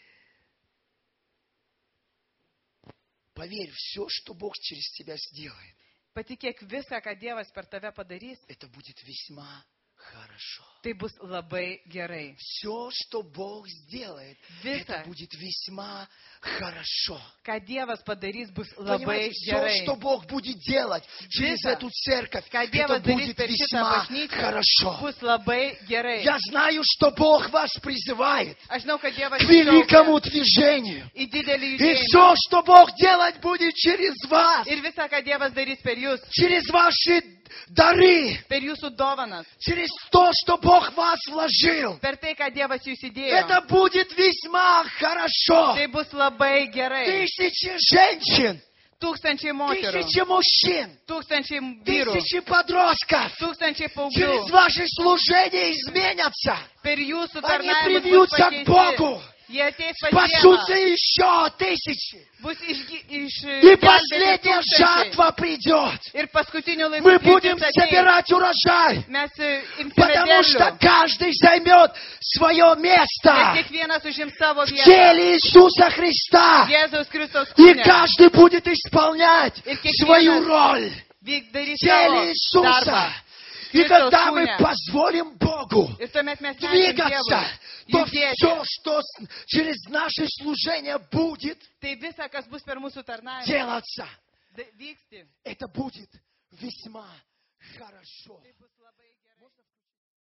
поверь, все, что Бог через тебя сделает, patikėk viską, ką Dievas per tave padarys, это будет весьма хорошо. tai bus labai gerai. Все, что Бог сделает, Visą, это будет весьма хорошо. ką Dievas padarys, bus labai Понимаете, все, gerai. что Бог будет делать через Visą, эту церковь, ką это Dievas darys будет per šitą весьма bažnyčią, хорошо. bus labai gerai. Я знаю, что Бог вас призывает Aš žinau, kad Dievas к великому šaukia движению. į didelį И judėjimą. все, что Бог делать будет через вас, Ir visą, ką Dievas darys per jūs, через ваши дары, per jūsų dovanas, через то, что Бог в вас вложил, per tai, ką Dievas jūs įdėjo, это будет весьма хорошо. tai bus labai gerai. Тысячи женщин, Tūkstančiai moterų, тысячи мужчин, tūkstančiai vyrų, тысячи подростков tūkstančiai paauglių, через ваше служение изменятся. per jūsų Они tarnavimą bus привьются к Богу. pakeisti. Jie ateis pas Спасутся Dievą, еще тысячи. bus išgi- И išgelbėti последняя tūkstančiai. жатва придет. Ir paskutiniu laiku Мы kryptis будем ateis. собирать урожай, Mes e, imsime потому что derlių. каждый займет свое Nes место kiekvienas užims savo в vietą. теле Иисуса Христа. Jėzaus Kristaus И kūne. каждый будет исполнять И kiekvienas свою роль Vyk в darys теле savo darbą. Иисуса. И Христос когда мы куня. позволим Богу Ir tuomet mes leidžiam двигаться, Dievui то judėti. все, что с- через наше служение будет Tai visa, kas bus per mūsų tarnavimą, делаться, da- vyksti. это будет весьма хорошо. Tai bus labai gerai.